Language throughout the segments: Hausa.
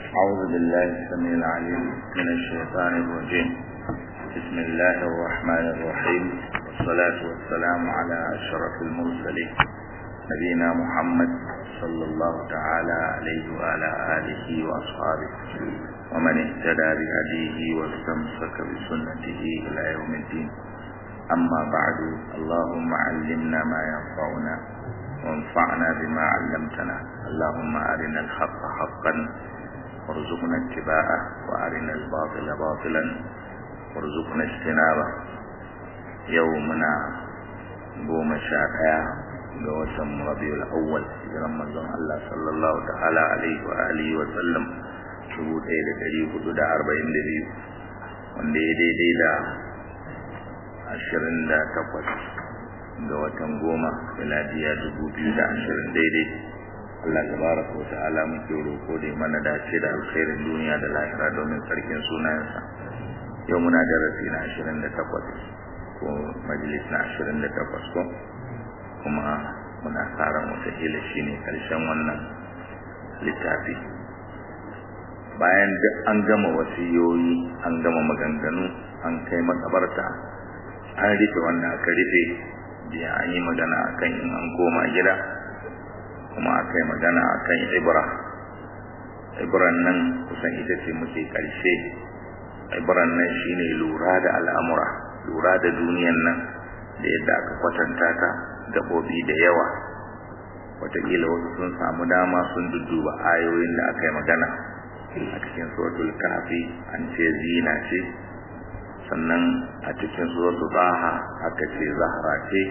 أعوذ بالله السميع العليم من الشيطان الرجيم. بسم الله الرحمن الرحيم، والصلاة والسلام على أشرف المرسلين نبينا محمد صلى الله تعالى عليه وعلى آله وأصحابه ومن اهتدى بهديه واستمسك بسنته إلى يوم الدين. أما بعد، اللهم علمنا ما ينفعنا وانفعنا بما علمتنا. اللهم أرنا الحق حقا وارزقنا اتباعه، وأرنا الباطل باطلا وارزقنا اجتنابه. يومنا 11 ga watan Rabiul Awwal, hijiran manzon Allah sallallahu ta'ala alaihi wa alihi wa sallam 1442, wanda ya daidai da 28 ga watan 10 miladiya 2020 daidai. Allah tabaraka wa ta'ala muke roƙo da mana dace da alkhairin duniya da lahira domin sarkin sunayensa. Yau muna darasi na 28 ko majalis na 28 ko kuma muna fara wata hila shine karshen wannan littafi. Bayan duk an gama wasiyoyi, an gama maganganu, an kai makabarta, an rufe wanda aka rufe, jiya an yi magana akan in an koma gida, kuma aka yi magana akan ibran nan kusan ita ce muke karshe. Ibran nan shine lura da al'amura, lura da duniyan nan da yadda aka kwatanta ta gabobi da yawa. Wataƙila wasu sun samu dama sun dudduba ayoyin da aka yi magana a cikin suratul kahfi, an ce zina ce, sannan a cikin suratul taha aka ce zahra ce,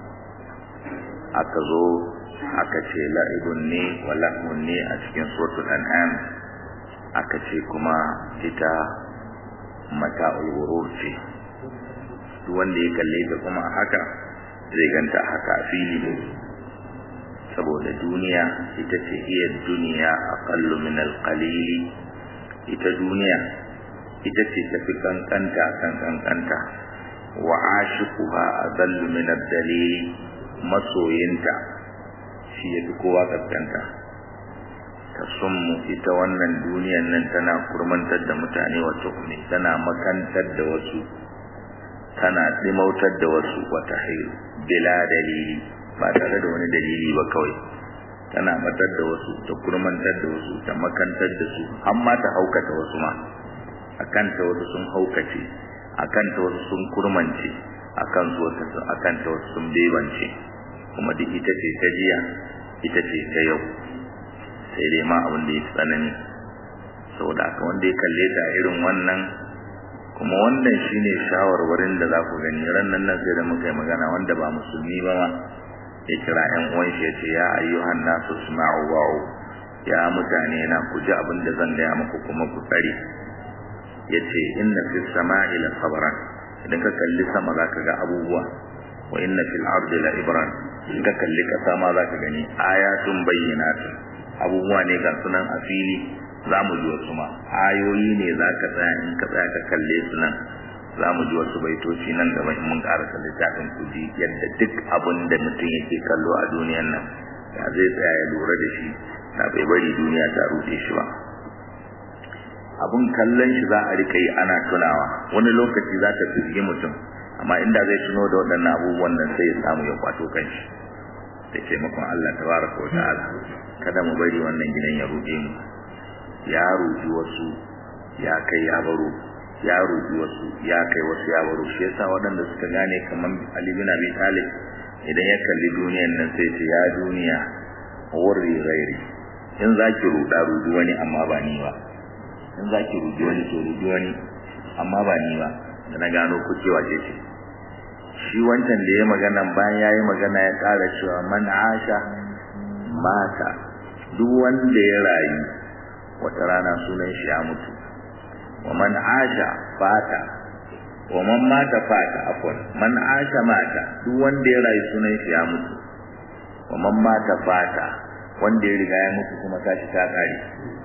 aka zo aka ce la'ibun ne wa lahmun ne a cikin suratul an'am, aka ce kuma ita mata'ul ghurur ce. Duk wanda ya kalle ta kuma haka zai ganta haka a fili, saboda duniya ita ce iya duniya aqallu min al-qalili. Ita duniya ita ce tafi kankanta kan kankanta, wa ashiquha adallu min ad-dalil. Masoyinta shi yafi kowa kankanta. Tasummu, ita wannan duniyan nan tana kurmantar da mutane, wato kuma tana makantar da wasu, tana dimautar da wasu, wata hayy bila dalili, ba tare da wani dalili ba, kawai tana matar da wasu, ta kurmantar da wasu, ta makantar da su, amma ta haukata wasu ma. Akanta wasu sun haukace, akanta wasu sun kurmance, akanta wasu sun bebance. Kuma duk ita ce ta jiya, ita ce ta yau, sai dai ma abin da ya tsanani. Saboda haka wanda ya kalle ta irin wannan, kuma wannan shine shawarwarin da za ku gani rannan nan sai da muka yi magana, wanda ba musulmi ba ma ya kira ƴan uwan shi ya ce, ya ayyuhan nasu isma'u wa'u, ya mutane na ku ji abin da zan gaya muku kuma ku tsare. Ya ce inna fis sama'i la sabran, idan ka kalli sama za ka ga abubuwa, wa inna fil ardi la ibran, in ka kalli kasa ma za ka gani ayatun bayyinatun, abubuwa ne ga sunan a fili. Za mu ji wasu ma ayoyi ne, za ka tsaya in ka tsaya ka kalle su nan. Za mu ji wasu baitoci nan gaba in mun karasa littafin ku ji yadda duk abin da mutum yake kallo a duniyan nan ya zai tsaya ya lura da shi, na bai bari duniya ta ruɗe shi ba. Abun kallon shi za a rika yi ana tunawa, wani lokaci za ta fizgi mutum, amma inda zai tuno da waɗannan abubuwan nan sai ya samu ya kwato kanshi da taimakon Allah tabaraka wa ta'ala. Kada mu bari wannan gidan ya ruɗe mu. Ya ruɗi wasu ya kai ya baro, ya ruɗi wasu ya kai wasu ya baro. Shi yasa waɗanda suka gane kamar Ali bin Abi Talib, idan ya kalli duniyan nan sai ce, ya duniya wurri ghairi, in zaki ruɗa ruɗi wani amma ba ni ba, in zaki ruɗi wani to ruɗi wani amma ba ni ba. Da na gano ku cewa ce shi wancan da ya magana, bayan yayi magana ya ƙara cewa man asha mata, duk wanda ya rayu wata rana sunan shi ya mutu. Wa man asha fata, wa man mata fata, afwan, man asha mata, duk wanda ya rayu sunan shi ya mutu. Wa man mata fata, wanda ya riga ya mutu kuma tashi ta kare.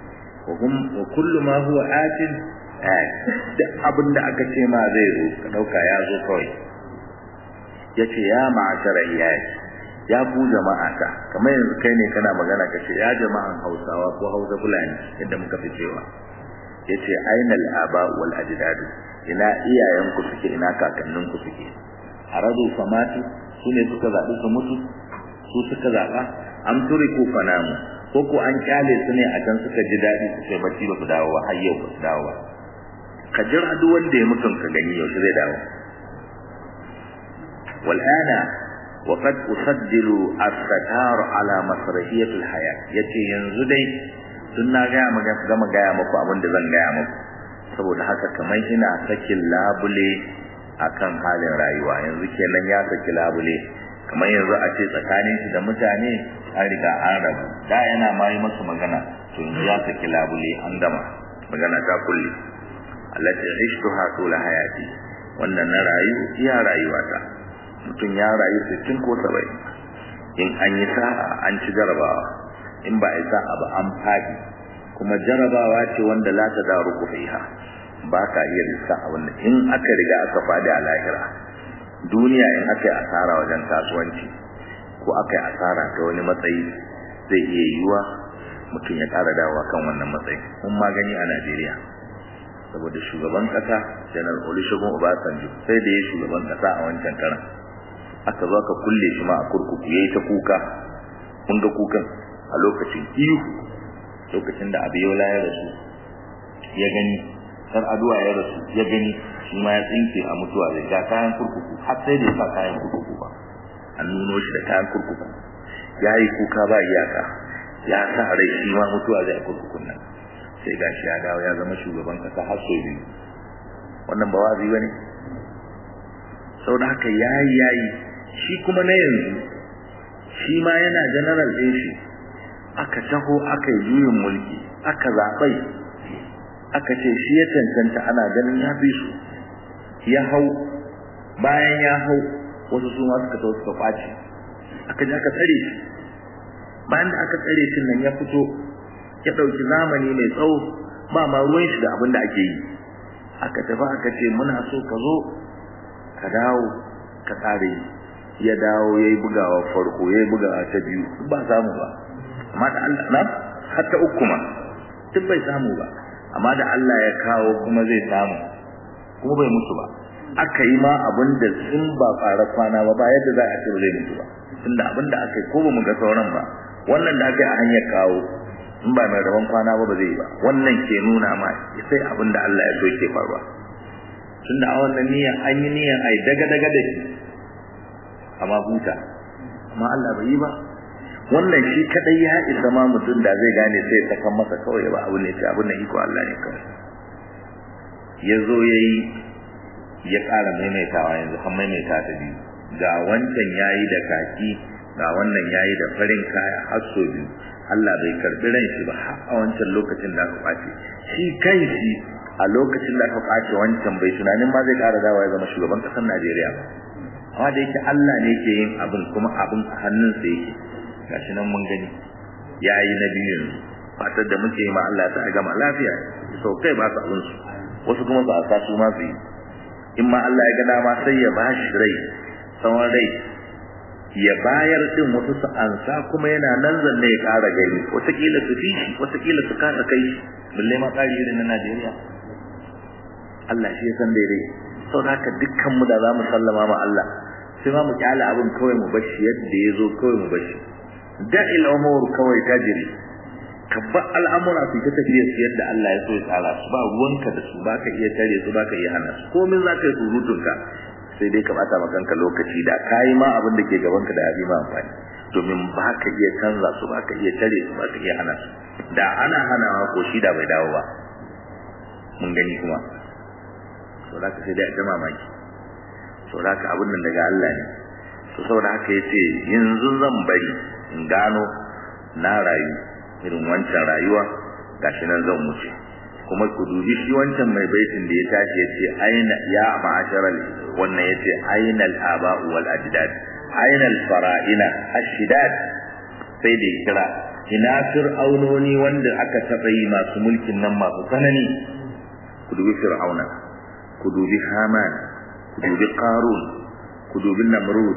Wa kullu ma huwa atin, duk abinda aka ce ma zai zo ka dauka ya zo kawai. Yace ya ma'ashara iyali, ya ku jama'a ta kamar yanzu kai ne kana magana kace ya jama'an Hausawa ko Hausa Fulani yadda muka fi cewa yace ainal aba wal ajdad ina iyayenku suke ina kakanninku suke aradu famatu sune suka zabi su mutu su suka zaba am turiku fanamu ko ko an kyale su ne a can suka ji dadi suka bacci ba su dawo ba har yau ba su dawo ba ka jira duk wanda ya mutun ka gani yau zai dawo wal ana wa qad usaddilu as-satar ala masrahiyat al-hayat yace yanzu dai tun na ga gama gaya muku abin da zan gaya muku saboda haka kamar ina sakin labule akan halin rayuwa yanzu kenan ya saki labule kamar yanzu a ce tsakanin shi da mutane an riga an rabu da yana mai musu magana to yanzu ya saki labule an gama magana ta kulle allati ishtuha tul hayati wannan na rayu iya rayuwata mutum ya rayu 60 ko 70 in an yi sa'a an ci jarabawa in ba a sa'a ba an fadi kuma jarabawa ce wanda la ta daru ku fiha ba ka iya lissa a wannan in aka riga aka fadi a lahira duniya in aka yi asara wajen kasuwanci ko aka yi asara ta wani matsayi zai iya yiwa mutum ya ƙara dawowa kan wannan matsayi mun magani a Najeriya saboda shugaban kasa Janar Olusegun Obasanjo sai da ya shugaban kasa a wancan karan aka zo ka kulle shi ma a kurkuku yayi ta kuka mun ga kukan a lokacin ihu lokacin da Abiola ya rasu ya gani har Aduwa ya rasu ya gani shi ma ya tsinke a mutuwa da ga kayan kurkuku har sai da ya sa kayan kurkuku ba an nuno shi da kayan kurkuku yayi kuka ba iyaka ya sa rai shi ma mutuwa zai kurkukun nan sai gashi ya dawo ya zama shugaban kasa har sau biyu wannan ba wazi bane saboda haka yayi shi kuma na yanzu shi ma yana general din shi aka taho aka yi juyin mulki aka zabai aka ce shi ya tantance ana ganin ya fi su ya hau bayan ya hau wasu su ma suka taho suka kwace aka je aka tsare shi bayan da aka tsare shi nan ya fito ya dauki zamani mai tsawo ba ma ruwan shi da abin da ake yi aka tafi aka ce muna so ka zo ka dawo ka tsare ya dawo yayi bugawa farko yayi bugawa ta biyu ba samu ba amma da Allah na hatta uku ma duk bai samu ba amma da Allah ya kawo kuma zai samu kuma bai mutu ba aka yi ma abinda sun ba fara kwana ba yadda za a ce zai mutu ba tunda abinda aka yi ko ba mu ga sauran ba wannan da aka yi a hanyar kawo in ba mai rabon kwana ba zai yi ba wannan ke nuna ma sai abinda Allah ya so yake faruwa tunda a wannan niyyar an yi niyyar ai daga da shi amma huta amma Allah bai yi ba wannan shi kadai ya isa ma mutum da zai gane sai ta kan masa kawai ba abin ne ce abin nan iko Allah ne kawai yazo yayi ya ƙara maimaitawa yanzu har maimaita ta biyu ga wancan yayi da kaki ga wannan yayi da farin kaya har so biyu Allah bai karbi ran shi ba har a wancan lokacin da aka kwace shi kai shi a lokacin da aka kwace wancan bai tunanin ma zai ƙara dawowa ya zama shugaban ƙasar Najeriya ba amma da yake Allah ne yake yin abin kuma abin a hannunsa yake gashi nan mun gani yayi na biyu fatar da muke yi ma Allah ta gama lafiya so kai ba ka abin su wasu kuma ba sa su ma su yi in ma Allah ya ga dama sai ya bashi rai tsawon rai ya bayar din wasu su ansa kuma yana nan zanne ya ƙara gani wataƙila su fi shi wataƙila su kasa kai shi balle ma tsari irin na Najeriya Allah shi ya san daidai saboda haka dukkan mu da za mu sallama ma Allah sai ma mu kyale abin kawai mu bashi yadda ya zo kawai mu bashi da'il umur kawai tajiri kabba al'amura su ta tafiya su yadda Allah ya so ya tsara su ba ruwanka da su baka iya tare su baka iya hana su komai zaka yi surutunka sai dai ka bata makanka lokaci da kai ma abin da ke gaban ka da yafi ma amfani domin baka iya canza su baka iya tare su baka iya hana su da ana hanawa ko shi da bai dawo ba mun gani kuma saboda ka sai dai ta mamaki saboda ka abin nan daga Allah ne to saboda haka yace yanzu zan bari in gano na rayu irin wancan rayuwa gashi nan zan wuce kuma ku dubi shi wancan mai baitin da ya tashi yace aina ya ma'asharal wannan yace aina al-aba'u wal ajdad aina al-fara'ina ash-shidad sai da kira ina fir'aunoni wanda aka taba yi masu mulkin nan masu tsanani ku dubi fir'auna ku dubi haman ku dubi qarun ku dubi namrud ku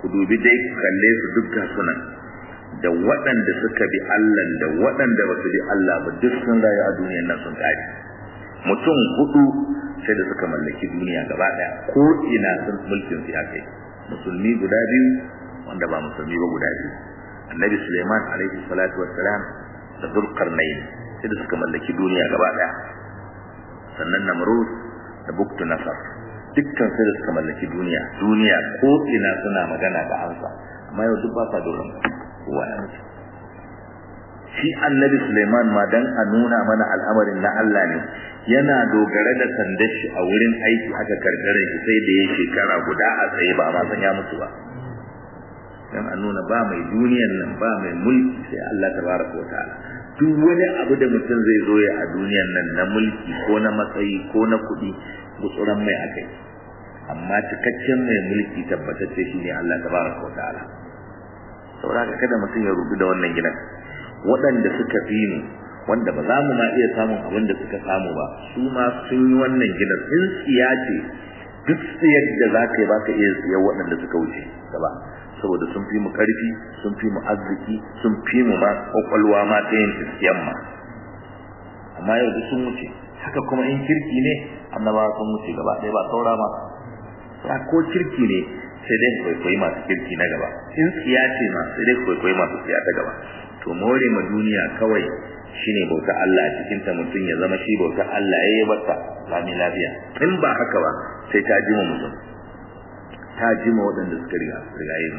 ku dubi dai kalle su dukkan sunan da waɗanda suka bi Allah da waɗanda ba su bi Allah ba duk sun rayu a duniyar nan sun kare mutum hudu sai da suka mallaki duniya gaba daya ko ina sun mulkin su akai musulmi guda biyu wanda ba musulmi ba guda biyu annabi Sulaiman alaihi salatu wassalam da Zulqarnain sai da suka mallaki duniya gaba daya sannan Namrud da Buktu Nasar dukkan sai da suka mallaki duniya ko ina suna magana da Hausa amma yau duk ba sa doron kowa ya mutu shi annabi Sulaiman ma dan a nuna mana al'amarin na Allah ne yana dogara da sandar shi a wurin aiki aka karkare shi sai da ya shekara guda a tsaye ba ma san ya mutu ba dan a nuna ba mai duniyar nan ba mai mulki sai Allah tabaraka wa ta'ala duk wani abu da mutum zai zo ya a duniyar nan na mulki ko na matsayi ko na kuɗi gutsuran mai akai amma cikakken mai mulki tabbatacce shine Allah tabaraka wa ta'ala saboda kada mutum ya rubu da wannan gidan waɗanda suka fi mu wanda ba za mu ma iya samun abin da suka samu ba su ma sun yi wannan gidan in tsiya ce duk tsiyar da za ka yi ba ka iya tsiyar waɗanda suka wuce gaba saboda sun fi mu ƙarfi sun fi mu arziki sun fi mu ma ƙwaƙwalwa ma ta yin tsiyan ma amma yau duk sun wuce haka kuma in kirki ne annabawa sun wuce gaba ɗaya ba saura ma ko kirki ne sai dai kwaikwayi masu kirki na gaba in tsiya ce ma sai dai kwaikwayi masu tsiya ta gaba to more ma duniya kawai shine bauta Allah a cikin ta mutum ya zama shi bauta Allah yayi bata lami lafiya in ba haka ba sai ta jima mutum ta jima wadanda suka riga yin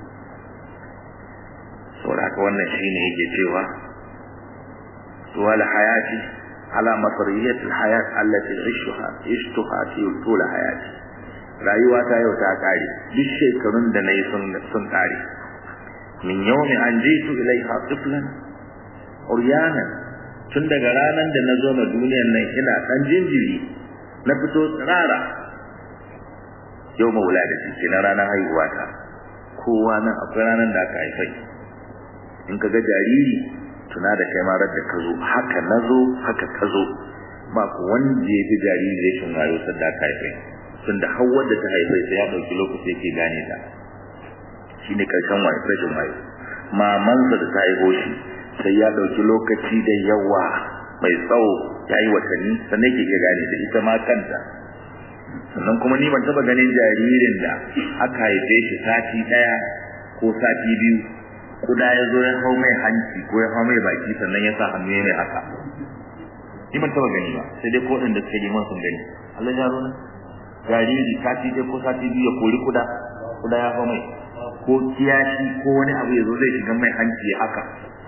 saboda haka wannan shine yake cewa wal hayati ala masriyat al hayat allati ishtuha fi tul hayati rayuwa ta yau ta kare duk shekarun da nayi sun kare min yawmi an jitu ilaiha tiflan uryana tun daga ranan da nazo ma duniyar nan ina dan jinjiri na fito tsirara yau mauladati kina ranar haihuwa ta kowa nan akwai ranan da aka haifai in kaga jariri tuna da kai marar da kazo haka nazo haka kazo ba ku wanda ya fi jariri rashin wayo sadda aka haifai tunda Hawwa da ta haifai sai ya dauki lokaci yake gane ta shine karshen wayo rashin wayo mamansa da ta haihu shi sai ya dauki lokaci da yawa mai tsawo yayi watanni sannan yake iya gane da ita ma kanta sannan kuma ni ban taba ganin jaririn da aka haife shi sati daya ko sati biyu kuda ya zo ya hau mai hanci ko ya hau mai baki sannan ya sa hannu mai haka ni ban taba gani ba sai dai ko da suka yi sun gani Allah ya rona jariri sati daya ko sati biyu ya kori kuda ya hau mai ko kiyashi ko wani abu yazo zai shiga mai hanci haka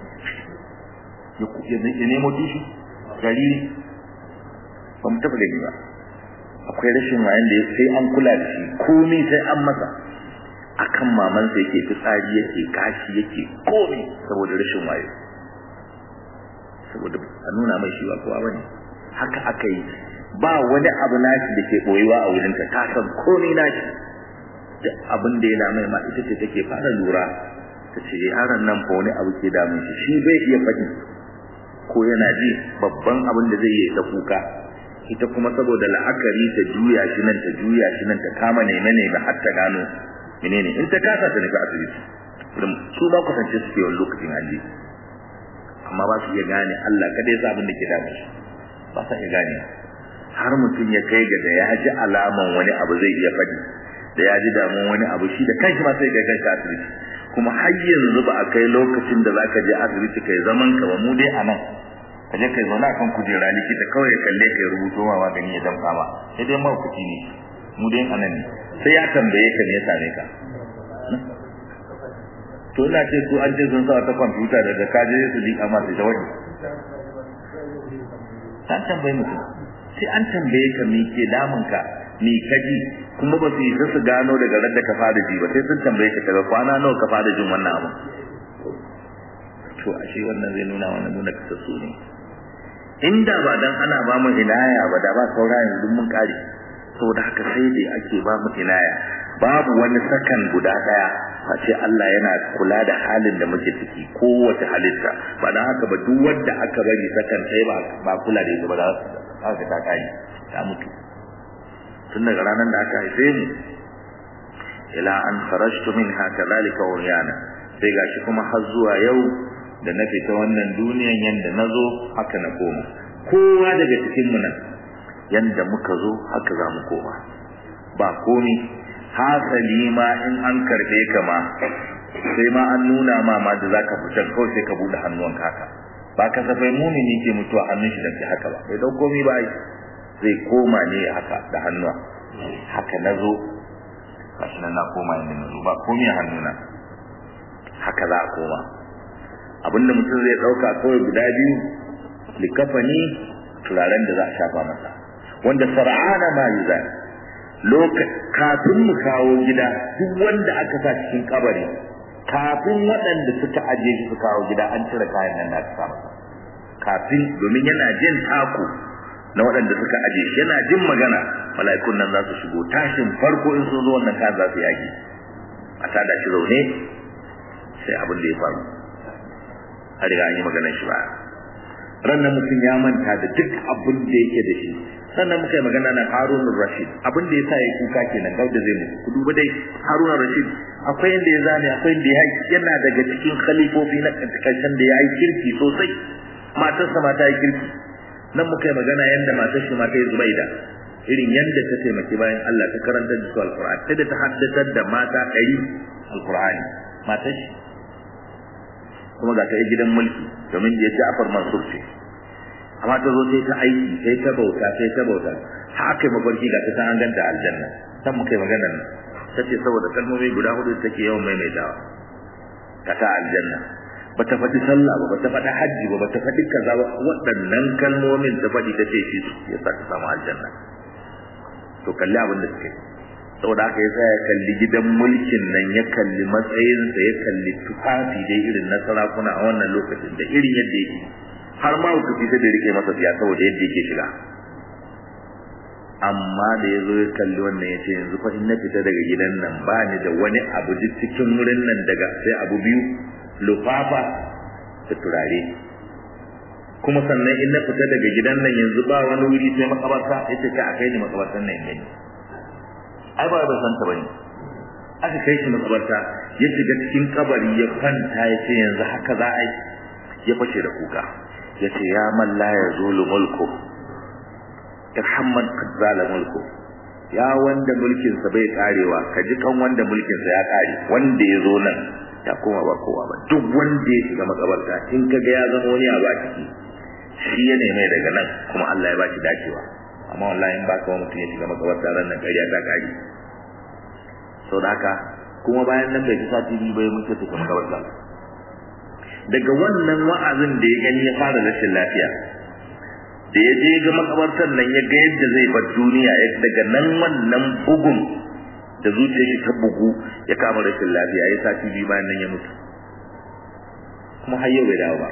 ya nemo tishi jariri ba mu taba gani ba akwai rashin wayan da sai an kula da shi komai sai an masa akan maman sa yake fitsari yake kashi yake komai saboda rashin wayo saboda a nuna mai shi ba kowa bane haka aka yi ba wani abu nashi da ke boyewa a wurin ta san komai nashi da abin da yana mai ma ita ce take fara lura ta ce yaron nan fa wani abu ke damun shi bai iya faɗi ko yana ji babban abin da zai yi ta kuka ita kuma saboda la'akari ta juya shi nan ta juya shi nan ta kama ne har ta gano menene in ta kasa ta nufi asibiti su ba ku sance su yawan lokacin hali amma ba su iya gane Allah kada ya sa abin da ke damun shi ba sa iya gane har mutum ya kai ga da ya ji alaman wani abu zai iya faɗi da ya ji damun wani abu shi da kanshi ma sai ga kanka asibiti kuma har yanzu ba a kai lokacin da zaka je asibiti kai zaman ka ba mu dai anan kaje kai zauna kan kujera likita kawai ya kalle kai rubuto ma magani ya damka ma sai dai ma kuci ne mu dai anan ne sai ya tambaye ka me ya same ka to ina ce su an je sun sa ta computer da kaje su dika ma sai da wani an tambaye mutum sai an tambaye ka me ke damun ka me kaji kuma ba su yi su gano daga radda ka fara ji ba sai sun tambaye ka daga kwana nawa ka fara jin wannan abu to ashe wannan zai nuna wannan nuna kasasu ne inda ba dan ana ba mu inaya ba da ba saura yanzu mun kare saboda haka sai dai ake ba mu inaya babu wani sakan guda daya face Allah yana kula da halin da muke ciki kowace halitta ba dan haka ba duk wanda aka bari sakan sai ba kula da ita ba da haka ta kai ta mutu tun daga ranar da aka haife mu ila an kharajtu minha kadhalika uryana sai gashi kuma har zuwa yau da na fita wannan duniyan yanda nazo haka na koma kowa daga cikin mu nan yanda muka zo haka za mu koma ba komi hasali ma in an karbe ka ma sai ma an nuna ma da zaka fita kawai sai ka bude hannuwanka haka ba ka safai mumini ke mutuwa hannun shi da haka ba bai dauko mi ba zai koma ne haka da hannuwa haka nazo kashi na koma inda nazo ba komi a hannuna haka za a koma abinda mutum zai dauka kawai guda biyu likafani turaren da za a shafa masa wanda sar'ana ma yuza kafin mu kawo gida duk wanda aka sa cikin kabari kafin waɗanda suka aje shi su kawo gida an cire kayan nan da aka sa masa kafin domin yana jin taku na waɗanda suka aje shi yana jin magana mala'ikun nan za su shigo tashin farko in sun zo wannan kayan za su yaki a tada shi zaune sai abin da ya faru a riga an yi maganar shi ba rannan mutum ya manta da duk abin da yake da shi sannan muka yi magana na Harun Rashid abin da yasa ya kuka kenan gauda zai mutu ku duba dai Harun Rashid akwai inda ya zane akwai inda ya yana daga cikin khalifofi na karshen da ya yi kirki sosai matarsa ma ta yi kirki nan muka yi magana yanda matar shi ma ta yi Zubaida irin yanda ta taimaki bayan Allah ta karanta da su Al-Qur'ani sai da ta haddace da mata 100 Al-Qur'ani matar shi kuma ga ta yi gidan mulki domin ya Ja'far Mansur ce amma ta zo sai ta aiki sai ta bauta haka mafarki ga ta an ganta aljanna san muka yi maganar nan tace saboda kalmomi guda hudu take yawan maimaitawa ka ta aljanna bata faɗi sallah ba bata faɗi hajji ba bata faɗi kaza ba waɗannan kalmomin ta faɗi tace shi ya saka samu aljanna to kalli abin da suke saboda haka yasa ya kalli gidan mulkin nan ya kalli matsayinsa ya kalli tufafi dai irin na sarakuna a wannan lokacin da irin yadda yake har ma ku fita da rike masa biya saboda yadda yake shiga amma da yazo ya kalli wannan yace yanzu fa in na fita daga gidan nan ba ni da wani abu duk cikin wurin nan daga sai abu biyu lufafa da turare kuma sannan in na fita daga gidan nan yanzu ba wani wuri sai makabarta yace kai akai ni makabartan nan gani ai ba san ta bane aka kai shi makabarta ya shiga cikin kabari ya kwanta yace yanzu haka za a yi ya fashe da kuka yace ya man la yazulu mulku irhamman qad zala mulku ya wanda mulkin sa bai karewa kaji kan wanda mulkin sa ya kare wanda yazo nan ya koma ba kowa ba duk wanda ya shiga makabarta in kaga ya zama wani a baki shi ya neme daga nan kuma Allah ya baki dacewa amma wallahi in baka wani mutum ya shiga makabarta ran nan kariya ta kare saboda haka kuma bayan nan bai sati biyu bai mutu ta makabarta daga wannan wa'azin da ya gani ya fara rashin lafiya da ya je ga makabartar nan ya ga yadda zai bar duniya daga nan wannan bugun da zuciyar shi ta bugu ya kama rashin lafiya ya sati biyu bayan nan ya mutu kuma har yau bai dawo ba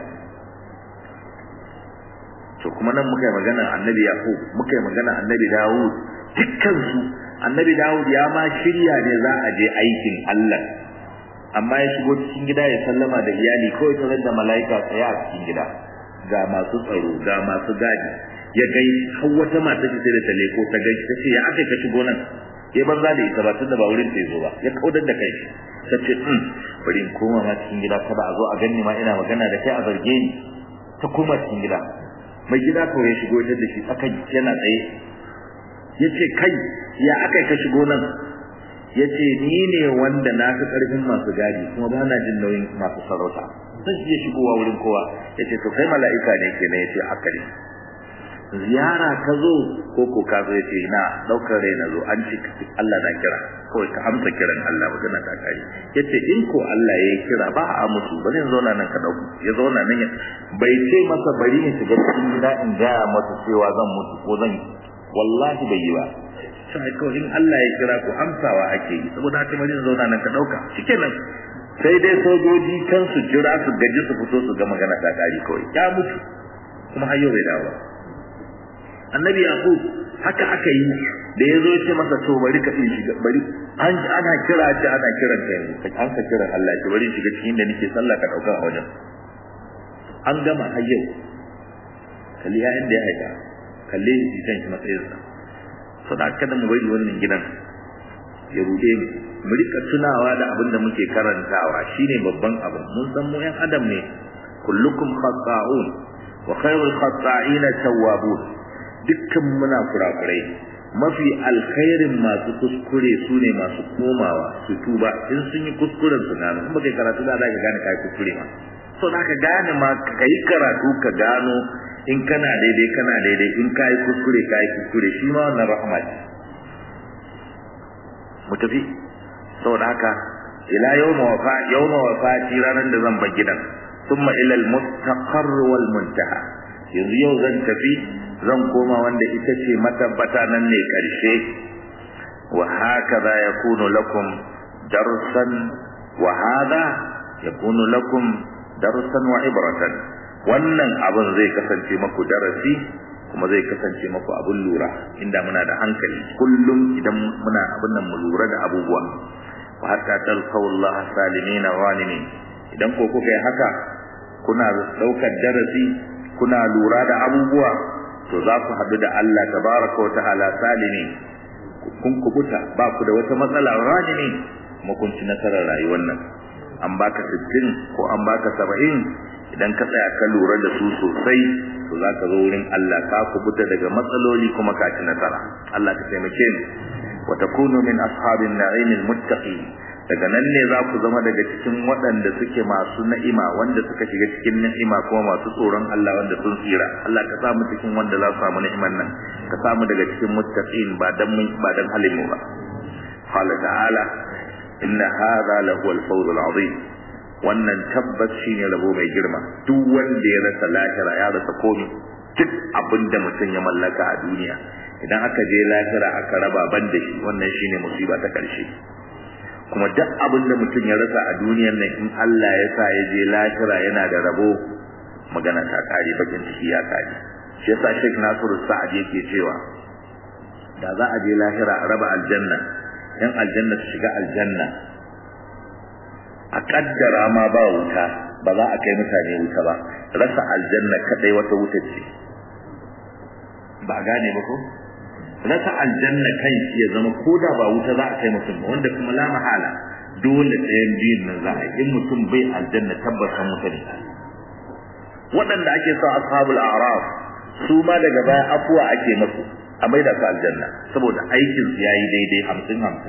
to kuma nan muka yi magana annabi Yaqub muka yi magana annabi Dawud dukkan su annabi Dawud ya ma shirya ne za a je aikin Allah amma ya shigo cikin gida ya sallama da iyali kawai tare da malaika tsaye a cikin gida ga masu tsaro ga masu gadi ya gai har wata mata ce da taleko ta gai ta ce ya aka ka shigo nan ya banza da ita ba tun da ba wurin ta zo ba ya kaudar da kai ta ce bari in koma ma cikin gida kada a zo a ganni ma ina magana da kai a zarge ni ta koma cikin gida mai gida kawai ya shigo da shi aka yana tsaye yace kai ya aka ka shigo nan yace ni ne wanda na fi karfin masu gadi kuma ba na jin nauyin masu sarauta zan iya shigowa wurin kowa yace to kai mala'ika ne kenan yace haka ne ziyara ka zo ko ko ka zo yace na daukar rai na zo an ci Allah na kira kawai ka amsa kiran Allah magana ta kai yace in ko Allah ya kira ba a musu bari in zauna nan ka dauko ya zauna nan bai ce masa bari in shiga cikin gida in ga masa cewa zan mutu ko zan wallahi bai yi ba sai kawai in Allah ya kira ku amsawa ake yi saboda haka bari in zauna nan ka dauka shikenan sai dai sojoji kan su jira su gaji su fito su ga magana ta kare kawai ya mutu kuma har yau bai dawo annabi Yaqub haka aka yi da yazo ya ce masa to bari ka shiga bari ana kira ce ana kiran ka yanzu an ka kiran Allah ce bari shiga cikin da nake sallah ka dauka a wajen an gama har yau kalli ya inda ya aika kalle shi kan shi matsayinsa saboda kada mu bari wannan gidan ya rude mu rika tunawa da abin da muke karantawa shine babban abu. Mun san mu ƴan adam ne, kullukum khata'un wa khairul khata'ina tawwabun, dukkan muna kurakurai, mafi alkhairin masu kuskure sune masu komawa su tuba in sun yi kuskuren su gano. Kuma kai karatu da za ka gane kai kuskure ma, so da ka gane ma kai karatu ka gano in kana daidai in kai kuskure shi ma wannan rahama ce. Mu tafi saboda haka ila yawma wafati ranar da zan bar gidan, thumma ila al-mustaqarr wal muntaha. Yanzu yau zan tafi zan koma wanda ita ce matabbata nan ne karshe. Wa hakaza yakunu lakum darsan wa hadha yakunu lakum darsan wa ibratan. Wannan abin zai kasance maku darasi kuma zai kasance maku abin lura inda muna da hankali kullum idan muna abin nan mu lura da abubuwa. Wa hatta talqaw Allah salimina ghanimin, idan ko kuka yi haka kuna daukar darasi kuna lura da abubuwa to za ku haɗu da Allah tabaraka wa ta'ala salimi, kun kubuta ba ku da wata matsala ghanimin, kuma kun ci nasarar rayuwar nan. An baka 60 ko an baka 70, idan ka tsaya ka lura da su sosai to za ka zo wurin Allah ka kubuta daga matsaloli kuma ka ci nasara. Allah ka taimake mu. Wa takunu min ashabin na'imil muttaqin, daga nan ne za ku zama daga cikin waɗanda suke masu na'ima, wanda suka shiga cikin na'ima kuma masu tsoron Allah wanda sun tsira. Allah ka samu cikin wanda za su samu ni'iman nan, ka samu daga cikin muttaqin ba dan halin mu ba. Qala ta'ala inna hadha lahu al-fawz al-'azim, wannan tabbas shine rabo mai girma. Duk wanda ya rasa lahira ya rasa komai. Duk abinda mutum ya mallaka a duniya idan aka je lahira aka raba banda shi, wannan shine musiba ta karshe. Kuma duk abinda mutum ya rasa a duniyar nan in Allah ya sa ya je lahira yana da rabo, magana ta kare, bakin ciki ya kare. Shi yasa Sheikh Nasiru Sa'ad yake cewa da za a je lahira a raba aljanna, yan aljanna su shiga aljanna, a kaddara ma ba wuta, ba za a kai mutane wuta ba, rasa aljanna kadai wata wuta ce. Ba gane ba ko? Rasa aljanna kan shi ya zama koda ba wuta za a kai mutum ba, wanda kuma la mahala dole ɗayan biyun nan za a yi. In mutum bai aljanna tabbatan mutane. Waɗanda ake sa ashabul a'raf su ma daga baya afuwa ake masu a maida su aljanna, saboda aikin su yayi daidai 50-50,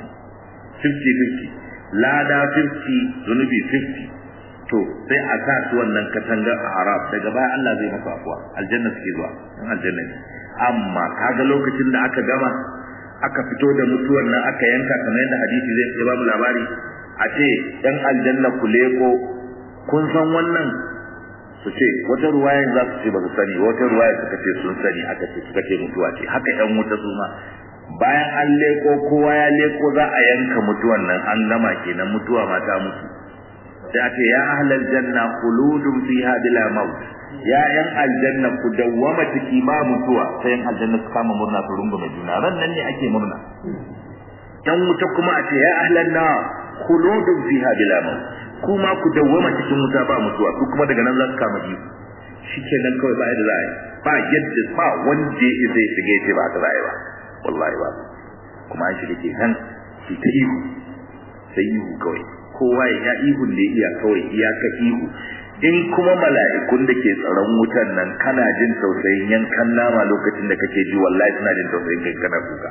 50-50, lada 50 zunubi 50. To sai a sa su wannan katangar a'raf, daga baya Allah zai masa afuwa, aljanna suke zuwa, in aljanna ne. Amma kaga lokacin da aka gama aka fito da mutuwar nan aka yanka, kamar yadda hadisi zai ba mu labari, a ce dan aljanna ku leko kun san wannan, su ce wata ruwaya za su ce ba su sani, wata ruwaya suka ce sun sani, aka ce suka ce mutuwa ce. Haka yan wuta su ma bayan an leko kowa ya leko za a yanka mutuwan nan, an gama kenan, mutuwa ma ta mutu. sai ake ya ahlal janna khuludun fiha bila maut, ya yan aljanna ku dawwama ciki ba mutuwa. sai yan aljanna su kama murna su rungume juna, ran nan ne ake murna. dan wuta kuma a ce ya ahlan na khuludun fiha bila maut, kuma ku dawwama cikin wuta ba mutuwa, su kuma daga nan za su kama ji. shikenan kawai ba yadda za a yi, ba yadda ba wanda ya zai shige ce ba ta rayuwa, wallahi ba. kuma an shige ke nan shi ta ihu, sai ihu kawai, kowa ya ihun da iya kawai iyaka ihu. in kuma mala'ikun da ke tsaron wutan nan kana jin tausayin yankan nama lokacin da kake ji, wallahi suna jin tausayin kai kana kuka.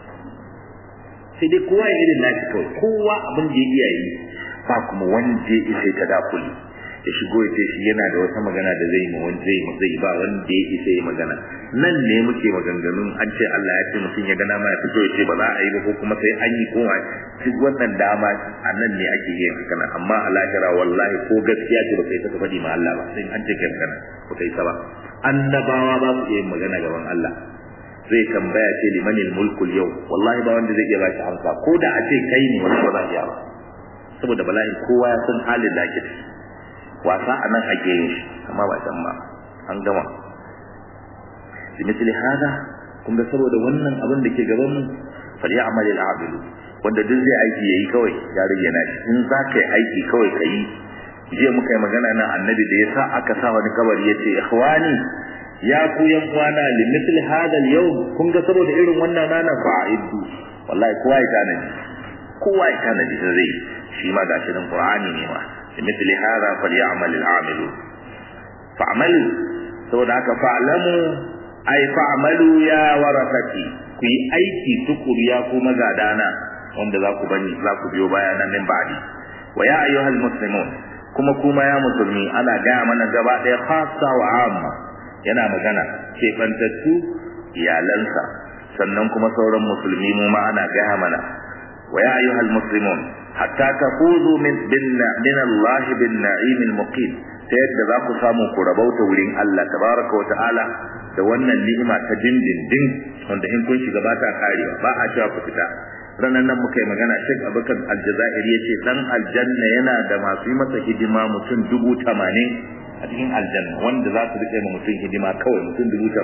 sai dai kowa ya irin nashi kawai, kowa abin da ya iya yi, ba kuma wanda ya isa ta dakuli ya shigo ya ce shi yana da wata magana da zai mu wanda zai ba wanda ya isa ya magana. nan ne muke maganganun an ce Allah ya ce mutum ya gana ma ya fito ya ce ba za a yi ba, ko kuma sai an yi ko duk wannan dama a nan ne ake yin magana. amma a lahira wallahi ko gaskiya ce ba kai ta faɗi ma Allah ba, sai an ce kai magana ba kai ta ba. annabawa ba su yin magana gaban Allah, zai tambaya ce limanil mulkul yau, wallahi ba wanda zai iya ba shi amsa, ko da a ce kai ne wani ba za a iya ba, saboda bala'i kowa ya san halin da ake ciki. wasa a nan ake yin shi, amma ba can ba an gama. bi misali hada, kun ga saboda wannan abin da ke gaban mu, falyamal al-abid, wanda duk zai aiki yayi kawai ya rage na shi. in za ka yi aiki kawai ka yi. jiya muka yi magana nan annabi da yasa aka sa wani kabari yace ikhwani ya ku yan kwana li misli hada al-yawm, kun ga saboda irin wannan rana fa'iddu, wallahi kowa ya tana kowa ya tanadi zai shi ma gashi nan Qur'ani ne ma mithli hadha falyamal al'amilu fa'malu saboda haka fa'lamu ay fa'malu ya warafati ku yi aiki tukuru ya ku magadana wanda za ku bani za ku biyo bayanan min ba'di wa ya ayyuhal muslimun kuma ya musulmi ana gaya mana gaba ɗaya khassa wa amma yana magana keɓantattu iyalansa sannan kuma sauran musulmi mu ma ana gaya mana wa ya ayyuhal muslimun hatta tafuzu min Allah bin na'im al-muqim ta yadda za ku samu ku rabauta wurin Allah tabaraka wa ta'ala da wannan ni'ima ta dindindin wanda in kun shiga ba ta karewa ba a cewa ku fita ranan nan muka yi magana Sheikh Abubakar Aljazairi yace dan aljanna yana da masu yi masa hidima mutum 80,000 a cikin aljanna wanda za su rike ma mutum hidima kawai mutum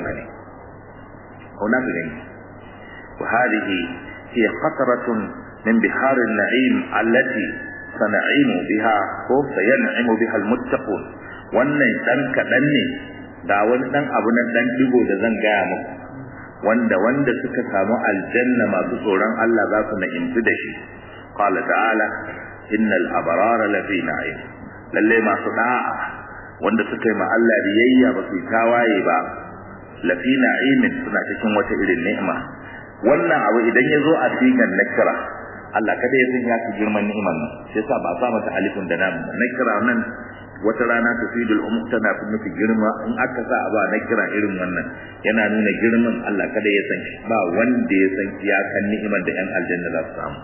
80,000 ko na gani wa hadhihi hiya qatratun min bihar an-na'im allati sana'imu biha ko sayan'imu biha al-muttaqun wannan dan kadan ne ga wani dan abu nan dan digo da zan gaya muku wanda suka samu aljanna masu tsoron Allah za su na'imtu da shi qala ta'ala innal abrara lafi na'im lalle masu da'a wanda suka yi ma Allah biyayya ba su tawaye ba lafi na'imin suna cikin wata irin ni'ima wannan abu idan ya zo a sigan nakira Allah kada ya san ya ci girman ni'imar nan sai sa ba sa mata alifin da nam nakira nan wata rana tafidul tana nufi girma in aka sa ba nakira irin wannan yana nuna girman Allah kada ya san shi ba wanda ya san ya kan ni'imar da yan aljanna za su samu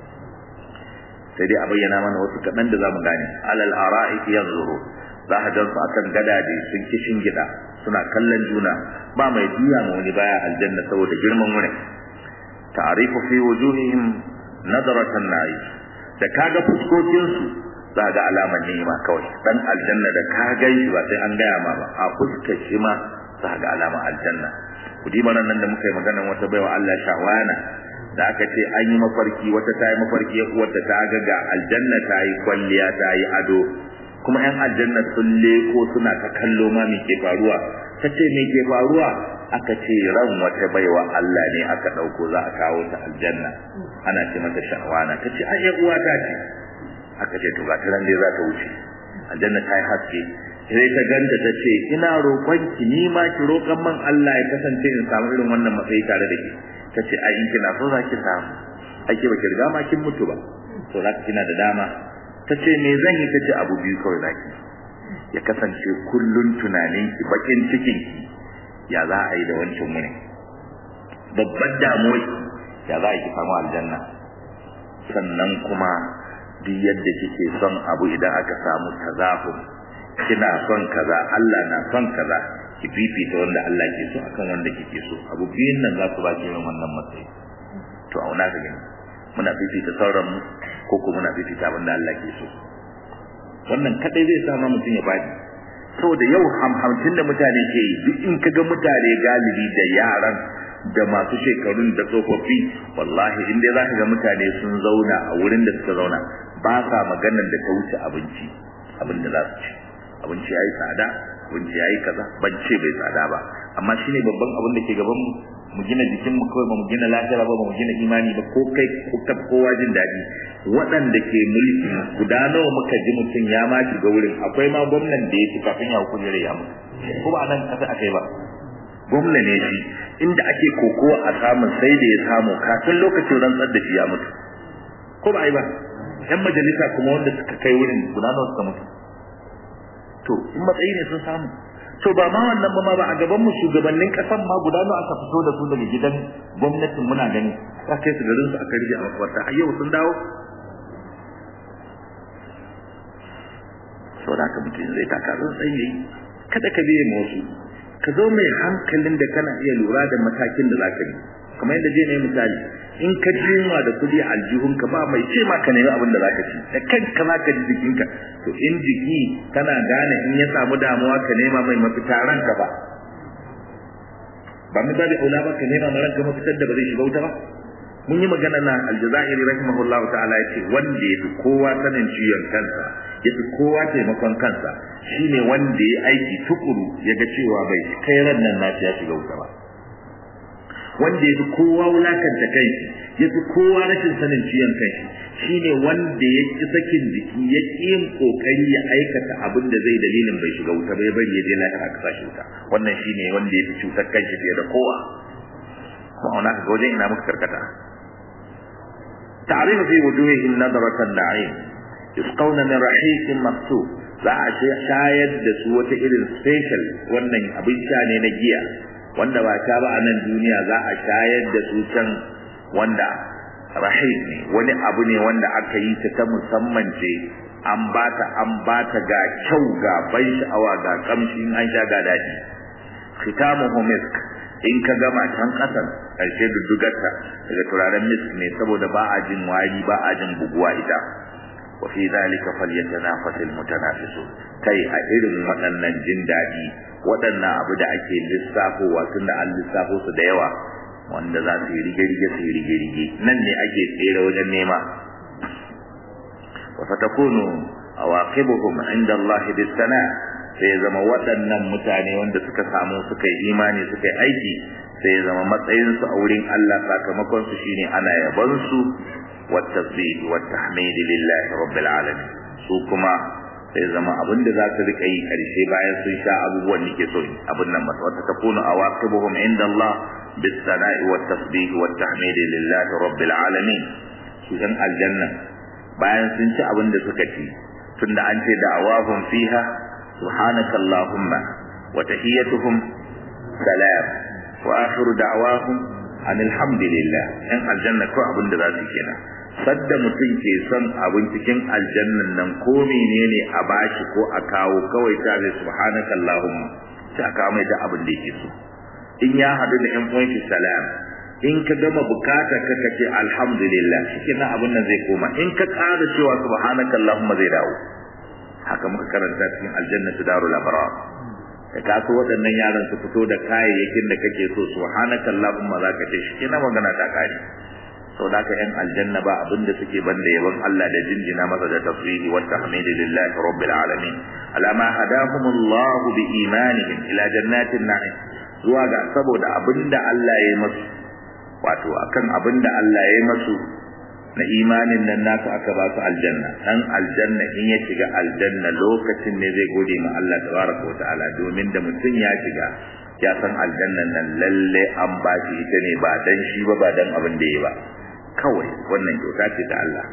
sai dai a bayyana mana wasu kaɗan da zamu gane alal ara'iki yanzuru za a gansu akan gadaje sun kishin gida suna kallon juna ba mai juya ma wani baya aljanna saboda girman wurin ta'rifu fi wujuhihim nadratan na'i da kaga fuskokin su za ga alamar ni'ima kawai dan aljanna da ka gani ba sai an gaya ma ba a fuskar shi ma za ga alamar aljanna kudi nan da muka yi magana wata baiwa Allah shawana da aka ce an yi mafarki wata ta yi mafarki wata ta ga aljanna ta yi kwalliya ta yi ado kuma yan aljanna sun leko suna ta kallo ma me ke faruwa tace me ke faruwa aka ce ran wata baiwa Allah ne aka dauko za a kawo ta aljanna ana ce mata shawana tace ai ya uwa ta ce aka ce to ga ran dai za ta wuce aljanna ta yi haske sai ta ganta tace ina roƙonki ni ma ki roƙan man Allah ya kasance in samu irin wannan matsayi tare da ki tace ai in kina so za ki samu ai ki ba ki riga ma kin mutu ba to za kina da dama tace me zan yi tace abu biyu kawai zaki ya kasance kullun tunanin ki bakin cikin ki ya za a yi da wancan mune babbar damuwa ya za a ki samu aljanna sannan kuma duk yadda kike son abu idan aka samu tazahum kina son kaza Allah na son kaza ki fifita wanda Allah ke so akan wanda kike so abu biyun nan za su ba ki wannan matsayi to auna ka gani muna fifita sauran mu ko kuma muna fifita wanda Allah ke so wannan kadai zai sa ma mutum ya bani saboda yau hamhamcin da mutane ke yi duk in kaga mutane galibi da yaran da masu shekarun da tsofaffi wallahi in dai zaka ga mutane sun zauna a wurin da suka zauna ba sa maganar da ta wuce abinci abin da za su ci abinci yayi tsada abinci yayi kaza ban ce bai tsada ba amma shine babban abin da ke gaban mu mu gina jikin mu kawai ba mu gina lafiya ba mu gina imani ba ko kai ko kaf kowa jin dadi waɗanda ke mulki guda nawa muka ji mutum ya ma shiga wurin akwai ma gwamnan da ya ci kafin ya hukuri ya mutu ko ba nan kasa akai ba gwamna ne shi inda ake koko a samun sai da ya samu kafin lokacin rantsar da shi ya mutu ko ba ai ba yan majalisa kuma wanda suka kai wurin guda nawa suka mutu to in matsayi ne sun samu to ba ma wannan ba ma ba a gaban mu shugabannin kasan ma guda nawa aka fito da su daga gidan gwamnatin muna gani ka kai su garin su aka rige a makwarta a yau sun dawo so da ka mutum zai taka zan tsaye kada ka biye wasu ka zo mai hankalin da kana iya lura da matakin da zaka yi kamar yadda je ne misali in ka jinwa da kudi a aljihunka ba mai ce ma ka nemi abin da zaka ci da kanka zaka ji jikinka to in jiki kana gane in ya samu damuwa ka nema mai mafita ranka ba mu babu aula ba ka nema mai ranka mafitar da ba zai shiga wuta ba mun yi magana na aljazairi rahimahullah ta'ala yace wanda yafi kowa sanin ciwon kansa yafi kowa taimakon kansa shine wanda ya aiki tukuru yaga cewa bai kai ran nan nashi ya shiga wuta ba wanda yafi kowa wulakanta kai yafi kowa rashin sanin ciyon kai shine wanda ya ki sakin jiki ya ki yin kokari ya aikata abin da zai dalilin bai shiga wuta bai bari ya je lahira ka sashi wuta wannan shine wanda yafi cutar kai fiye da kowa kuma ona ga wajen ina muka karkata ta'rifu fi wujuhihim nadratan na'im yusqawna min rahiqin maktub za a shayar da su wata irin special wannan abin sha ne na giya wanda ba ta ba a nan duniya za a shayar da su can wanda rahim ne wani abu ne wanda aka yi ta musamman ce an bata ga kyau ga ban sha'awa ga kamshi in an sha ga daɗi khitamuhu misk in ka gama can kasan karshe duddugarta daga turaren misk ne saboda ba a jin wari ba a jin buguwa ita wa fi zalika falyatanafasul mutanafisun kai a irin waɗannan jin daɗi waɗannan abu da ake lissafowa tunda an lissafo su da yawa wanda za su yi rige-rige nan ne ake tsere wajen nema wa fatakunu awaqibuhum inda Allah bis-sana sai zama waɗannan mutane wanda suka samu suka yi imani suka yi aiki sai zama matsayin su a wurin Allah sakamakon su shine ana yaban su wa tasbih wa tahmid lillahi rabbil alamin su kuma sai zama abinda za su rika yi karshe bayan sun sha abubuwan da ke so abin nan masa wata takunu awaqibuhum inda Allah bis-sana'i wat tasbih wat tahmid lillahi rabbil alamin su san aljanna bayan sun ci abin da suka ci tunda an ce da'awahum fiha subhanakallahumma wa tahiyyatuhum salam wa akhiru da'awahum alhamdulillah in aljanna ko abin da za su kenan sadda mutum ke son abin cikin aljannan nan ko menene a bashi ko a kawo kawai ta zai subhanakallahumma sai aka mai da abin da yake so in ya hadu da yan uwan shi salam in ka gama bukata ka kace alhamdulillah shikenan abin nan zai koma in ka ƙara cewa subhanakallahumma zai dawo haka muka karanta cikin aljannatu darul abrar da ka so waɗannan yaran su fito da kayayyakin da kake so subhanakallahumma zaka ce shikenan magana ta kare sau da ka yan aljanna ba abinda suke banda yaban Allah da jinjina masa da tasbihi wa tahmidi lillahi rabbil alamin alama hadahumullah bi imanihim ila jannatin na'im zuwa ga saboda abinda Allah ya yi masu wato akan abinda Allah ya yi masu na imanin nan nasu aka ba su aljanna dan aljanna in ya shiga aljanna lokacin ne zai gode ma Allah tabaraka wa ta'ala domin da mutum ya shiga ya san aljannan nan lalle an ba shi ita ne ba dan shi ba dan abin da ya ba kawai wannan kyauta ce ta Allah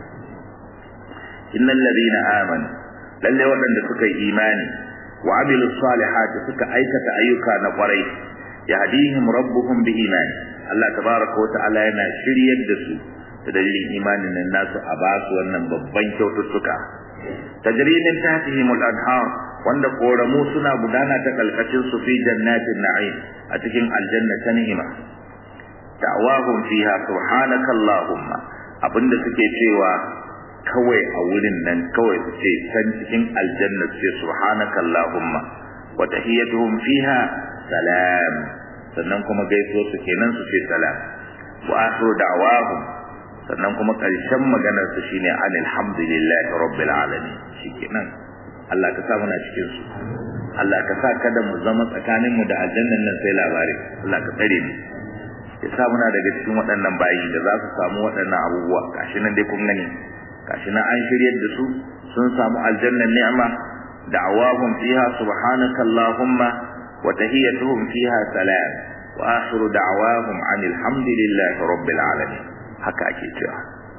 innal ladina amanu lalle waɗanda suka yi imani wa amilus salihati suka aikata ayyuka na kwarai yahdihim rabbuhum bi imani Allah tabaraka wa ta'ala yana shiryar da su da dalilin imanin nan nasu a ba su wannan babban kyaututtuka tajri min tahtihim al-anhar wanda koramu suna gudana ta kalkacin su fi jannatin na'im a cikin aljanna ta ni'ima da'awahum fiha subhanakallahumma abinda suke cewa kawai a wurin nan kawai su ce san cikin aljanna su ce subhanakallahumma wa tahiyyatuhum fiha salam sannan kuma gaisuwar su kenan su ce salam wa akhiru da'awahum sannan kuma karshen maganar su shine alhamdulillahi rabbil alamin shikenan Allah ka sa muna cikin su Allah ka sa kada mu zama tsakanin mu da aljannan nan sai labari Allah ka tsare mu ya sa muna daga cikin waɗannan bayi da za su samu waɗannan abubuwa gashi nan dai kun gani gashi nan an shiryar da su sun samu aljannan ni'ma da'awahum fiha subhanakallahumma wa tahiyyatuhum fiha salam wa akhiru da'awahum alhamdulillahi rabbil alamin haka ake cewa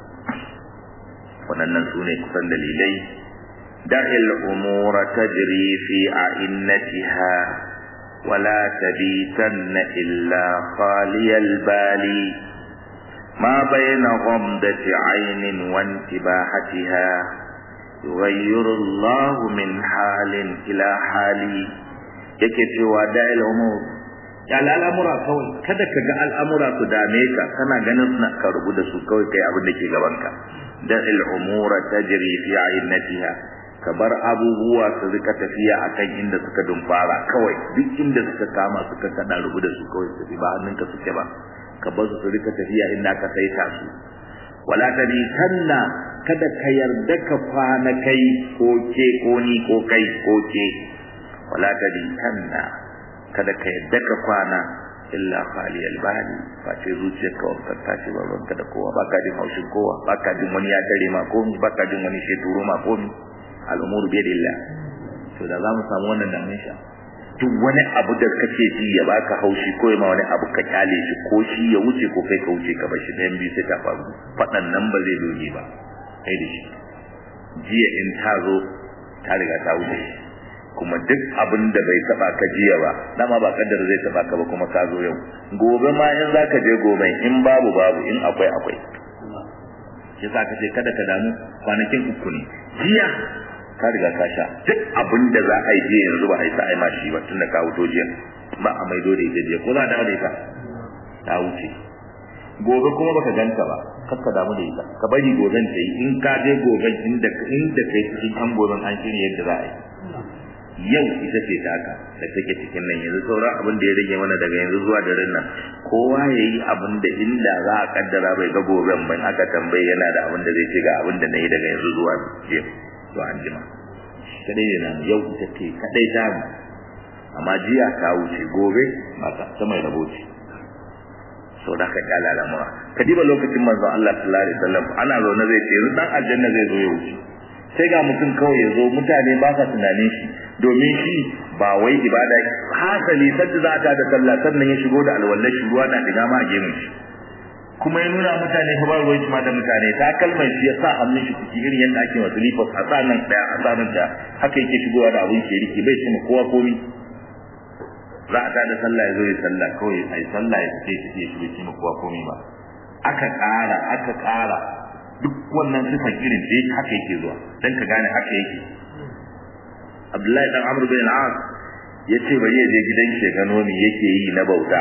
waɗannan su ne kusan dalilai da'il umura tajri fi a'innatiha wala tabitanna illa khaliyal bali ma bayna ghamdati 'aynin wa intibahatiha yughayyiru Allah min halin ila hali yake cewa da'il umur al'amura kawai kada ka ga al'amura su dame ka kana ganin suna ka rubu da su kawai kai abin da ke gaban ka da al'umura tajri fi a'innatiha ka bar abubuwa su rika tafiya akan inda suka dumfara kawai duk inda suka kama suka kada rubu da su kawai su ba hannunka suke ba ka bar su rika tafiya inda ka saita su wala tadikanna kada ka yarda ka kwana kai ko ke ko ni ko kai ko ke wala tadikanna kada ka yadda ka kwana illa khaliyal bali face zuciyarka wata ce ba ruwanka da kowa baka jin haushin kowa baka jin wani ya tare ma komi baka jin wani shi turo ma komi al'umuru bi yadillah to da zamu samu wannan damin sha duk wani abu da kake ji ya baka haushi ko ma wani abu ka kyale shi ko shi ya wuce ko kai ka wuce ka bar shi dan bi sai ta faru fadan nan ba zai doge ba kai da shi jiya in ta zo ta riga ta wuce kuma duk abin da bai taba ka jiya ba dama ba kaddar zai taba ka ba kuma ka zo yau gobe ma in zaka je gobe in babu in akwai shi sa ka ce kada ka damu kwanakin uku ne jiya ka riga ka sha duk abin da za a yi jiya yanzu ba a yi sa ai ma shi ba tunda ka wuto jiya ba a maido da ita jiya ko za a dawo da ita ta wuce gobe kuma baka ganta ba kakka damu da ita ka bari goben ta yi in ka je goben inda kai cikin an goben an shirya yadda za a yi yau ita ce taka da take cikin nan yanzu sauran abin da ya rage mana daga yanzu zuwa daren nan kowa ya yi abin da inda za a kaddara bai ga goben ban aka tambaye yana da abin da zai ce ga abin da na yi daga yanzu zuwa jiya zuwa anjima kadai ne nan yau ita ce kadai ta mu amma jiya ta wuce gobe ba ta mai rabo ce so da ka kala lamura kadiba lokacin manzon Allah sallallahu alaihi wasallam ana zo na zai ce yanzu dan aljanna zai zo ya wuce sai ga mutum kawai ya zo mutane ba sa tunanin shi domin shi ba wai ibada hasali sadda za ta da sallah sannan ya shigo da alwallar shi ruwa na diga ma a gemun shi kuma ya nuna mutane fa ba ruwan shi ma da mutane ta kalmar shi ya sa hannun shi ciki irin yadda ake wasu lifas a tsanan daya a tsanan da haka yake shigowa da abin ke rike bai cima kowa komi za a tada sallah ya zo ya sallah kawai a yi sallah ya fice shi bai cima kowa komi ba aka ƙara duk wannan sifan irin da haka yake zuwa dan ka gane haka yake Abdullahi dan Amr bin al-As yace bari ya je gidan shi gano me yake yi na bauta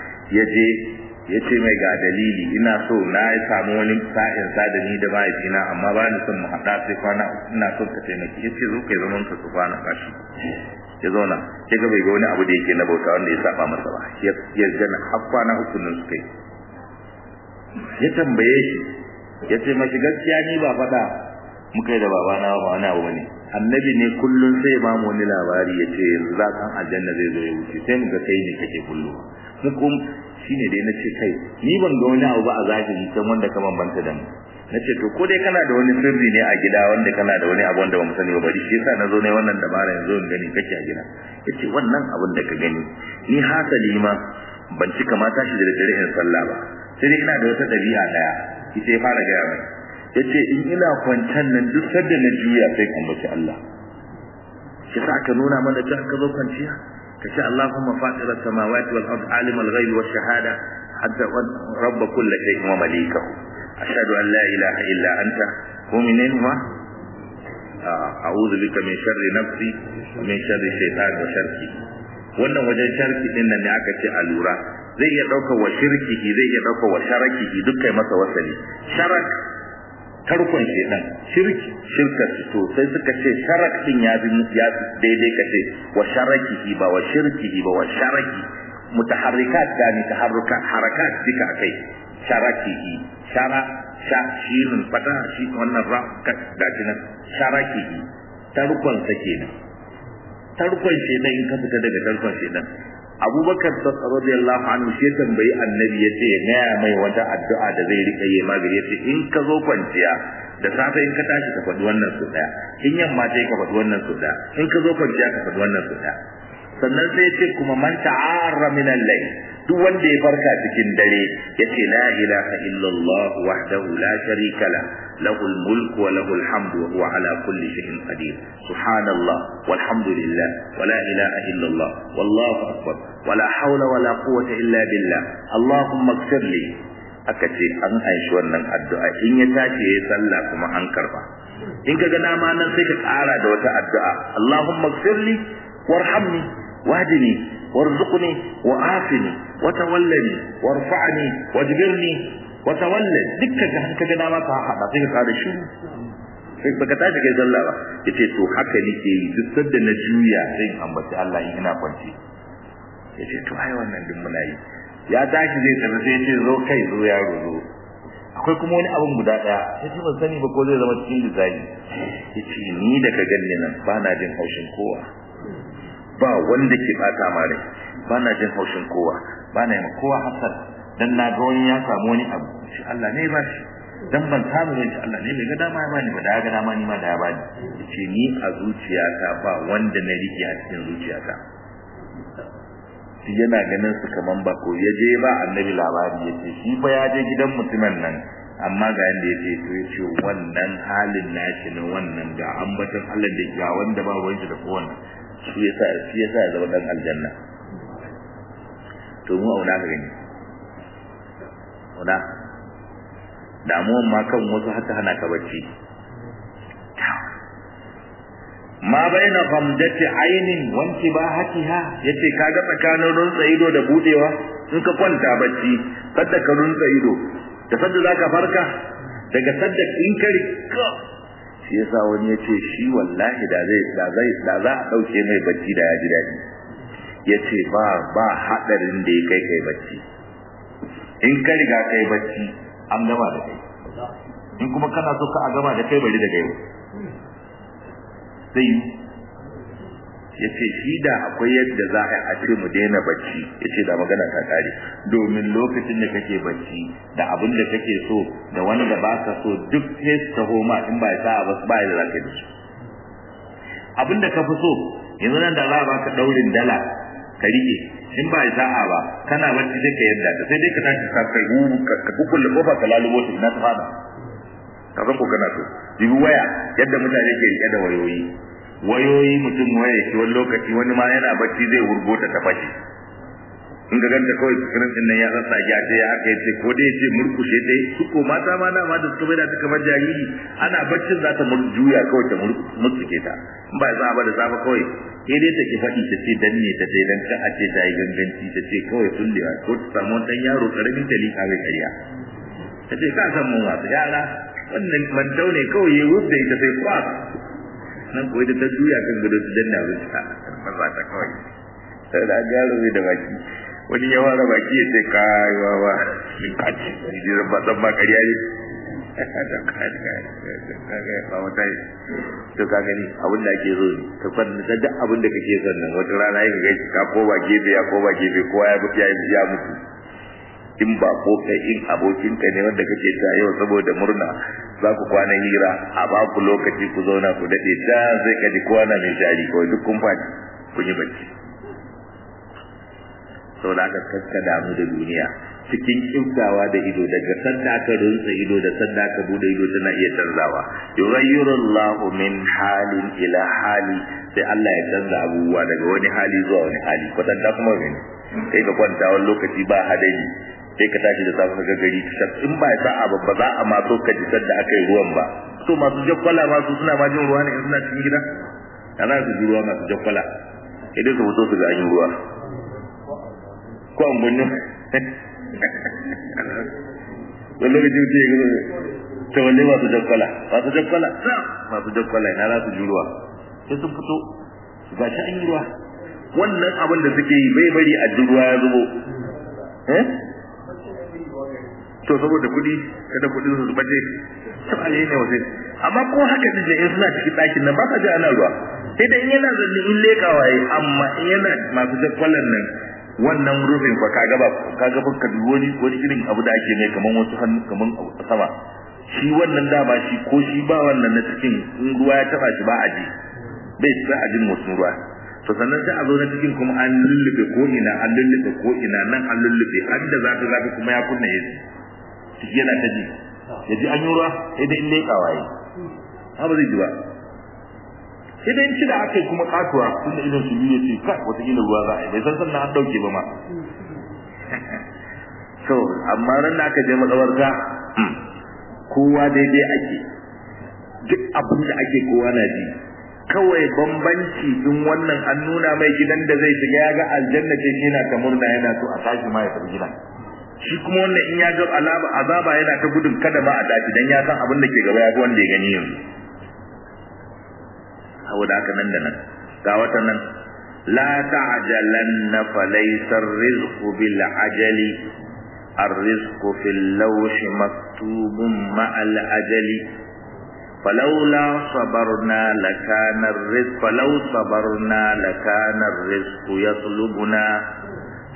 yace mai ga dalili ina so na yi samu wani sa'in sa da ni da mahaifina amma ba ni son mu hada sai kwana ina son ka taimaki yace zo kai zaman ka su kwana kashi ya zauna sai ga bai ga wani abu da yake na bauta wanda ya saba masa ba ya gana har kwana uku nan su kai ya tambaye shi yace mashi gaskiya ni ba fada muka yi da babana ba wani abu bane annabi ne kullun sai ba mu wani labari yace yanzu za kan aljanna zai zo ya wuce sai mu ga kai ne kake kullu hukum shine dai nace kai ni ban ga wani abu ba a zahiri kan wanda ka bambanta da mu nace to ko dai kana da wani sirri ne a gida wanda kana da wani abu wanda ba mu sani ba bari shi yasa nazo ne wannan dabara yanzu in gani kake a gida yace wannan abin da ka gani ni hasali ma ban cika mata shi da dare in sallah ba sai dai ina da wata dabi'a daya ita ya fara ga mai yace in ina kwancan nan duk sadda na juya sai kan bace Allah shi sa aka nuna mana ta ka zo kwanciya kace Allahumma fatira samawati wal ard alim al ghaib wash shahada hatta rabb kulli shay'in wa malikahu ashhadu an la ilaha illa anta mu'minin wa a'udhu bika min sharri nafsi wa min sharri shaytan wa sharki wannan wajen sharki din nan ne aka ce alura zai iya dauka wa shirkihi zai iya dauka wa sharakihi duk kai masa wasali sharak tarkon shedan shirka to sai suka ce sharak din ya daidai kace wa sharakihi ba wa shirkihi ba wa sharaki mutaharrikat da ni taharrukat harakat dika kai sharakihi shin fata shi wannan ra da kinan sharakihi tarkon sa kenan tarkon shedan in ka fita daga tarkon shedan Abubakar radiyallahu anhu shi tambayi annabi yace ya gaya mai wata addu'a da zai rika yi magana yace in ka zo kwanciya da safe in ka tashi ka faɗi wannan su daya in yamma sai ka faɗi wannan su daya in ka zo kwanciya ka faɗi wannan su daya sannan sai yace kuma man ta'arra min al-layl duk wanda ya farka cikin dare yace la ilaha illallah wahdahu la sharika la lahu al-mulku wa lahu al-hamdu wa huwa ala kulli shay'in qadir subhanallah walhamdulillah wa la ilaha illallah wallahu akbar wa la hawla wa la quwwata illa billah allahumma ighfir li akace an aishi wannan addu'a in ya tashi yayin sallah kuma an karba in kaga dama nan sai ka ƙara da wata addu'a allahumma ighfir li warhamni wahdini warzuqni wa'afini watawallani warfa'ni wajbirni watawallani dukkan da hanka ga dama ka hada sai ka kada shi sai baka tashi kai sallah ba yace to haka nake yi duk sanda na juya sai in ambaci Allah in ina kwanci yace to ai wannan din muna yi ya tashi zai tafi sai yace zo kai zo yaro zo akwai kuma wani abun guda daya yace ban sani ba ko zai zama cikin design yace ni da ka ganni nan ba na jin haushin kowa ba wanda ke bata mare bana jin haushin kowa bana yi kowa hasad dan na ga wani ya samu wani abu shi Allah ne ba shi dan ban samu ne Allah ne bai ga dama ya bani ba da ga dama ni ma da ya bani yace ni a zuciyata ba wanda na rike a cikin zuciyata shi yana ganin su kaman ba ko yaje ba annabi labari yace shi fa ya je gidan mutumin nan amma ga yanda yace to yace wannan halin nashi ne wannan ga ambaton Allah da ga wanda ba wani da kowanne shi yasa ya zama dan aljanna to mu auna ga gani auna damuwan ma kan wasu haka hana ka bacci ma baina famdati ainin wa intibahatiha yace kaga tsakanin runtsa ido da budewa in ka kwanta bacci sadda ka runtsa ido da sadda zaka farka daga sadda in ka rika shi yasa wani yace shi wallahi da za a dauke mai bacci da ya ji dadi yace ba hadarin da ya kai bacci in ka riga kai bacci an gama da kai in kuma kana so ka a gama da kai bari daga yau sai yace shi da akwai yadda za a ce mu daina bacci yace da magana ta kare domin lokacin da kake bacci da abin da kake so da wanda ba ka so duk sai ta homa in ba sa ba da zaka yi su abin da ka fi so yanzu nan da za a baka daurin dala ka rike in ba sa'a ba kana bacci sai ka yadda sai dai ka tashi ka kai ka kukulle kofa ka lalubo ta ina ta fada ka san ko kana so dibi waya yadda mutane ke rike da wayoyi mutum waya shi wani lokaci wani ma yana bacci zai wurgo ta fashi in ga ganta kawai screen din nan ya rasa ya ce ya aka yace ko dai yace murkushe dai su ko mata ma da suka bai da ta kamar jariri ana baccin za ta juya kawai ta mutsuke ta in ba za ba da zafa kawai sai dai take faɗi ta ce danne ta sai dan ka a ce ta yi ganganci ta ce kawai tullewa ko ta samu dan yaro karamin talika bai kariya ta ce ka san mun wasu yara wannan mantau ne kawai ya wuce ita sai kwa nan kawai da ta juya kan gado su danna wuce ta ba ta kawai sai da yaro zai da baki wani ya wara baki ya ce kai wawa ka ci ji ba san ma kariya ne to ka gani abin da ake so ka fadda duk abin da kake son nan wata rana yake ga ka ko ba gefe ya ko ba gefe kowa ya mutu in ba ko kai in abokin ka ne wanda kake ta yau saboda murna za ku kwana hira a ba ku lokaci ku zauna ku dade ta zai kaji kowa na mai jari kawai duk kun fadi kun yi bacci saboda aka kaska damu da duniya cikin kiftawa da ido daga sanda aka runtsa ido da sanda aka bude ido tana iya canzawa yughayyiru Allahu min halin ila hali sai Allah ya canza abubuwa daga wani hali zuwa wani hali kwatanta kuma gani sai ka kwanta wani lokaci ba hadari sai ka tashi da safe ga gari in ba sa'a babba za a ma so ka ji sanda aka yi ruwan ba to masu jakkwala ma su suna ma jin ruwa ne in suna cikin gida ana su ji ruwa masu jakkwala idan su fito su ga an yi ruwa ko an bunne wani lokaci wuce ya gaba ta wale masu jakkwala na za su ji ruwa sai sun fito ga shi an yi ruwa wannan abin da suke yi bai bari a ji ruwa ya zubo to saboda kudi kada kudin su bace sai ne wace amma ko haka din da suna cikin dakin nan ba ka ji ana ruwa sai dai yana zanni in lekawa yi amma in yana masu jakwalan nan wannan rufin fa kaga baka wani irin abu da ake mai kaman wasu hannu kaman sama shi wannan da ba shi ko shi ba wannan na cikin in ruwa ya taba shi ba a ji bai sa a jin wasu ruwa to sannan sai a zo na cikin kuma an lullube ko ina nan an lullube har da zafi kuma ya kunna yaji yana ta ji yaji an yi ruwa sai dai in lekawa yi ha ba zai ji ba sai dai in ci da aka yi kuma katuwa tunda idan su biyu ce kai wata gina ruwa za a yi bai san sannan an dauke ba ma so amma ran da aka je matsawarka kowa daidai ake duk abin da ake kowa na ji kawai bambanci din wannan an nuna mai gidan da zai shiga ya ga aljanna ce shi na ta murna yana so a tashi ma ya tafi gidan shi kuma wannan in ya ga azaba yana ta gudun kada ma a tashi dan ya san abin da ke gaba ya ga wanda ya gani yanzu saboda haka nan da nan ga wata nan la ta'jalanna falaysa ar-rizqu bil ajali ar-rizqu fil lawhi maktubun ma'al ajali فلولا صبرنا لكان الرزق يطلبنا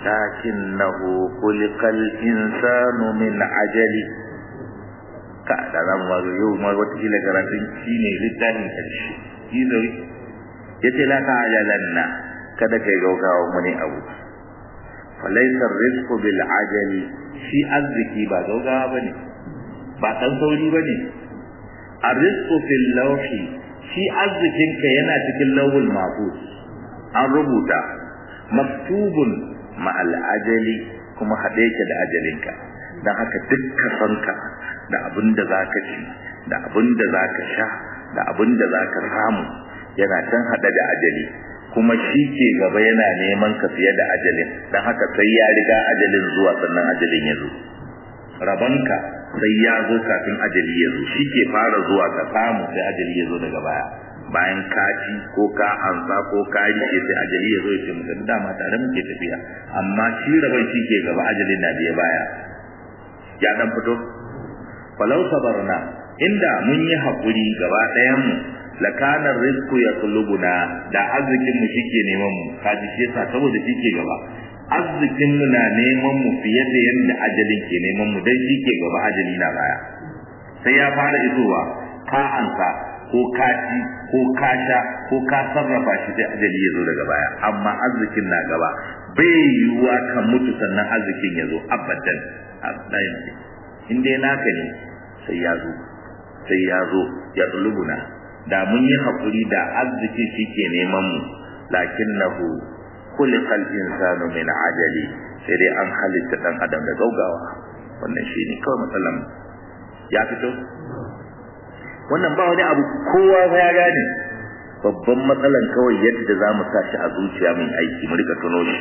lakinnahu khuliqal insanu min ajali ka da nan ma yau ma wata kila karatun shine littafin karshe izari yace la ta'jalanna kada kai gaugawa muni abu falaysa rizqu bil ajali shi arziki ba gaugawa bane ba dan sauri bane arrizqu fil lawhi shi arzikin ka yana cikin lawhul mahfuz an rubuta maktubun ma al ajali kuma hade yake da ajalinka dan haka dukkan sanka da abinda zaka ci da abinda zaka sha da abinda zaka samu yana can hada da ajali kuma shi ke gaba yana neman ka fiye da ajalin dan haka sai ya riga ajalin zuwa sannan ajalin ya zo rabanka sai ya zo kafin ajali ya zo shi ke fara zuwa ka samu sai ajali ya zo daga baya bayan ka ci ko ka ansa ko ka rike sai ajali ya zo ya ce muka dama tare muke tafiya amma shi raban shi ke gaba ajalin na biye baya ya dan fito falau sabarna inda mun yi hakuri gaba ɗayan mu lakana rizqu yatlubuna da arzikin mu shike neman mu kaji shi yasa saboda shike gaba arzikin mu na neman mu fiye da yanda ajalin ke neman mu dan shike gaba ajali na baya sai ya fara isowa ka ansa ko ka ci ko ka sha ko ka sarrafa shi sai ajali ya zo daga baya amma arzikin na gaba bai yiwuwa ka mutu sannan arzikin ya zo abadan abadan in dai naka ne sai ya zo ya tsulubuna da mun yi hakuri da arziki shike neman mu lakinnahu khuliqal insanu min ajali sai dai an halitta dan adam da gaugawa wannan shine kawai matsalan ya fito wannan ba wani abu kowa ya gane babban matsalan kawai yadda zamu sa shi a zuciya mai aiki mu rika tuno shi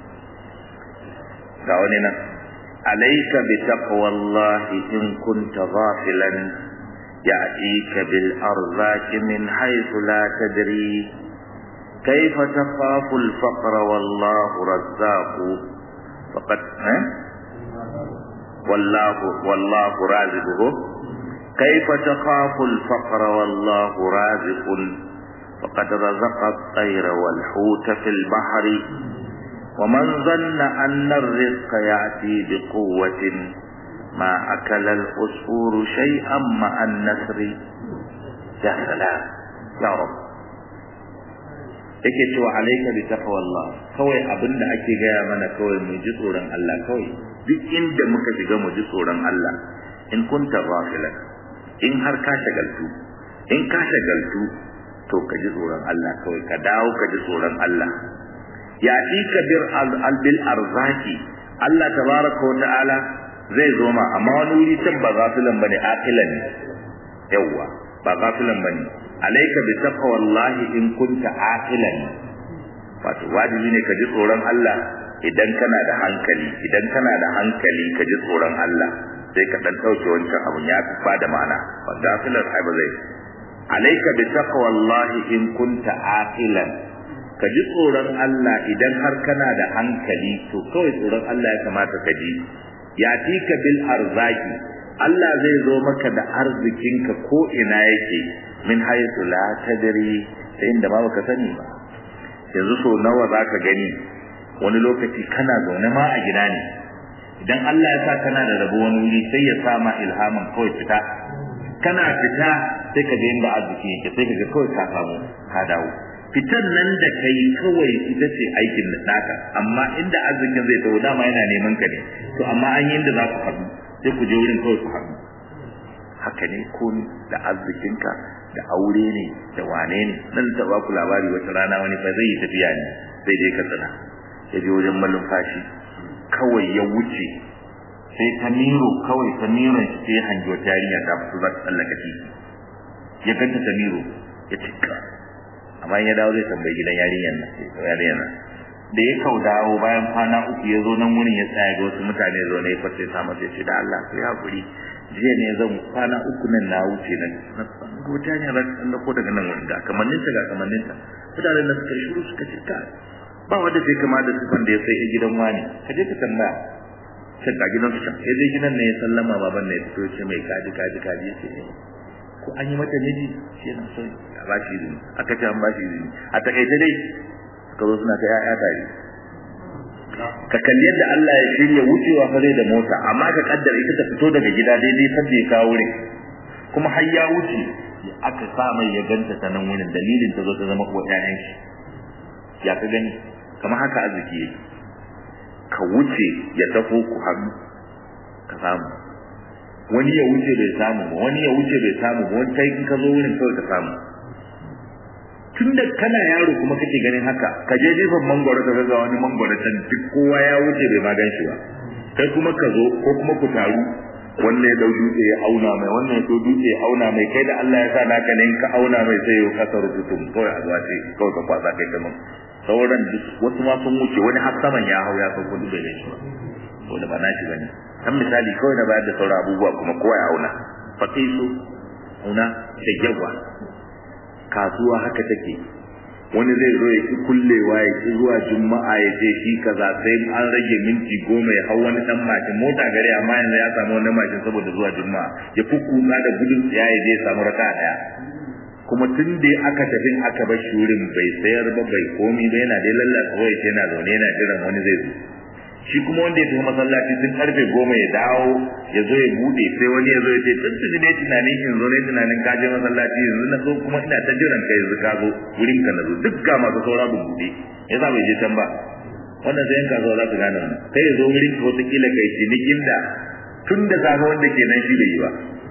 ga wani nan alayka bi taqwallahi in kunta ghafilan يأتيك بالأرزاق من حيث لا تدري كيف تخاف الفقر والله رزاق فقد والله رازقه كيف تخاف الفقر والله رازق فقد رزق الطير والحوت في البحر ومن ظن أن الرزق يأتي بقوة ما أكل الأسفور شيئا مع النسر يا سلام يا رب yake cewa alayka bi taqwallah kawai abinda ake gaya mana kawai mu ji tsoron Allah kawai duk inda muka shiga mu ji tsoron Allah in kunta ghafilan in har ka shagaltu to ka ji tsoron Allah kawai ka dawo ka ji tsoron Allah ya tika bil arzaki Allah tabaraka wa ta'ala zai zo ma amma wani wuri can ba gafilan bane aqilan ne yawa ba gafilan bane alayka bi taqwallahi in kunta aqilan wato wajibi ne ka ji tsoron Allah idan kana da hankali ka ji tsoron Allah sai ka dan dauke wancan abun ya fi da ma'ana ba gafilan ai ba zai alayka bi taqwallahi in kunta aqilan ka ji tsoron Allah idan har kana da hankali to kawai tsoron Allah ya kamata ka ji yatika bil arzaki Allah zai zo maka da arzikinka ko ina yake min haythu la tadri sai inda ba ka sani ba yanzu so nawa zaka gani wani lokaci kana zaune ma a gida ne idan Allah ya sa kana da rabo wani wuri sai ya sa ma ilhamin kawai fita kana fita sai ka ga inda arziki yake sai ka ga kawai ka samu ka dawo fitan nan da kai kawai ita ce aikin naka amma inda arzikin zai tawo dama yana neman ka ne to amma an yi inda za ku haɗu sai ku je wurin kawai ku haɗu haka ne ko da arzikinka da aure ne da wane ne nan ta ba ku labari wata rana wani fa zai yi tafiya ne sai dai ka tsana ya je wajen malumfashi kawai ya wuce sai Tamiru kawai Tamiron shi sai hangi wata yarinya ta fito za ta tsallaka titi ya ganta Tamiru ya cika amma ya dawo zai tambayi gidan yarinyar nan da ya kau dawo bayan kwana uku ya zo nan wurin ya tsaya ga wasu mutane zo ne ya kwace sa masa ya ce da Allah ku ya hakuri jiya ne zan kwana uku nan na wuce nan gota ne ran da ko daga nan wurin ga kamanninta mutanen da suka shiru suka ce ka ba wanda sai kama da sifan da ya sai gidan wani ka je ka tambaya sai ka gidan su sai dai gidan ne ya sallama baban ne ya fito ya ce mai kaji ya ce ko an yi mata miji shi na so a bashi izini aka ce an bashi izini a takaice dai suka zo suna ta yaya tare ka kalli yadda Allah ya shirya wucewa fare da mota amma ka kaddara ita ta fito daga gida daidai sanda ya kawo wurin kuma har ya wuce aka sa mai ya ganta ta nan wurin dalilin ta zo ta zama uwa ƴaƴan shi ya ka gani kamar haka arziki yake ka wuce ya tafo ku hannu ka samu wani ya wuce bai samu ba wani ya wuce bai samu ba wani kai in ka zo wurin kawai ka samu tunda kana yaro kuma kake ganin haka ka je jefan mangoro ka ga wani mangoro can duk kowa ya wuce bai ma gan shi ba kai kuma ka zo ko kuma ku taru wannan ya dau dutse ya auna mai wannan ya dau dutse ya auna mai kai da Allah ya sa naka ne ka auna mai sai ya kasar rututun kawai a zuwa sai kawai ka kwasa kai kaman sauran duk wasu ma sun wuce wani har saman ya hau ya sauko duk bai gan shi ba to da ba na shi bane kan misali kawai na bayar da sauran abubuwa kuma kowa ya auna faqisu auna da yawa kasuwa haka take wani zai zo ya ki kullewa ya ki zuwa juma'a ya je shi kaza sai an rage minti 10 ya hau wani dan mashin mota gare amma yanzu ya samu wani mashin saboda zuwa juma'a ya fukuka da gudun tsaya ya je samu raka daya kuma tun da aka tafi aka bar shurin bai sayar ba bai komi ba yana dai lallata wai yana zaune yana jiran wani zai zo shi kuma wanda ya tafi masallaci tun karfe 10 ya dawo ya zo ya bude sai wani ya zo ya ce tuntuni ne tunanin in zo ne tunanin ka je masallaci yanzu na so kuma ina ta jiran kai yanzu ka zo wurin ka na zo duk ga masu saura bin bude yasa bai je can ba wannan sai yanka zo za su gane wannan kai ya zo wurin ka wata kila kai cinikin da tun da safe wanda ke nan shi bai yi ba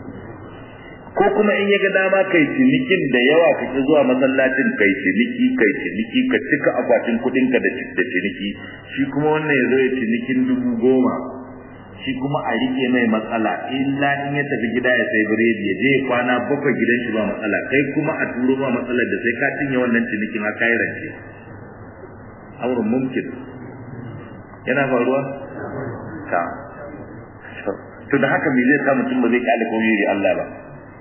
ko kuma in ya ga dama kai cinikin da yawa kake zuwa masallacin kai ciniki ka cika akwatin kudin ka da ciniki shi kuma wannan yazo ya cinikin 10,000 shi kuma a rike mai matsala illa in ya tafi gida ya sai biredi ya je kwana 7 gidan shi ba matsala kai kuma a turo ba matsalar da sai ka cinye wannan cinikin a kai rance auren mumkin yana faruwa ta to da haka me zai sa mutum ba zai kalle komai da Allah ba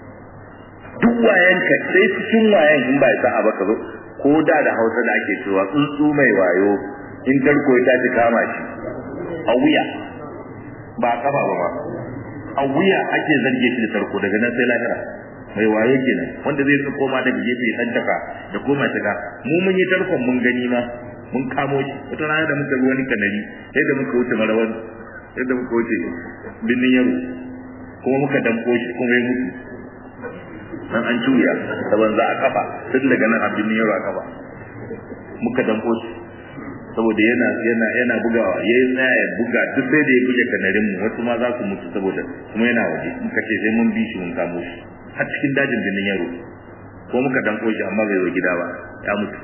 duk wayanka sai cikin wayan in ba sa'a ba ka zo ko da Hausa da ake cewa tsuntsu mai wayo in tarko ta ci kama shi a wuya ba kafa ba a wuya ake zarge shi da tarko daga nan sai lahira mai wayo kenan wanda zai su koma da gefe dan taka da koma taka mu mun yi tarkon mun gani ma mun kamo shi wata rana da muka ga wani kanari sai da muka wuce marawan sai da muka wuce binnin yaro kuma muka danko shi kuma ya mutu nan an juya da banza a kafa tun daga nan abin yaro a kafa muka danko shi saboda yana bugawa yayin tsaya ya buga duk sai da ya buge kanarin mu wasu ma za su mutu saboda kuma yana waje muka ce sai mun bi shi mun kamo shi har cikin dajin binnin yaro ko muka danko shi amma bai zo gida ba ya mutu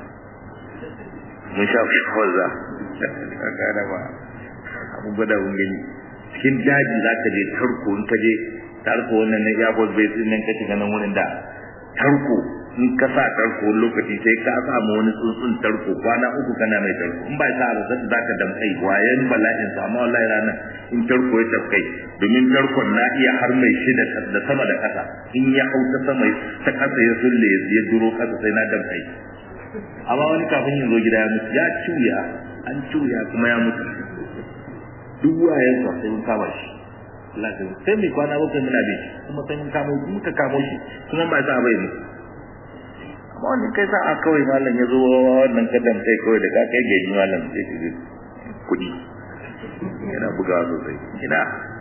mun sha shi kawai kaga ba abu gada mun gani cikin daji za ka je tarko in ka je tarko wannan ne ya gos bai tsin nan kace ganin wurin da tarko in ka sa tarko lokaci sai ka samu wani tsuntsun tarko kwana 3 kana mai tarko in ba sa ba za ka damkai wayan bala'in sa amma wallahi ranan in tarko ya tafkai domin tarkon na iya har mai shida da sama da kasa in ya hauta sama ta kasa ya sulle ya duro kasa sai na damkai amma wani kafin ya zo gida ya mutu ya ciya an ciya kuma ya mutu duk wayan sa sai mun kama shi lakin sai mai kwana 7 muna bi kuma sai mun kamo shi kuma ba sa bai mu amma wannan kai sa a kawai mallan yazo wannan kadan sai kawai da ka kai gaji mallan sai ki kudi yana buga sosai ina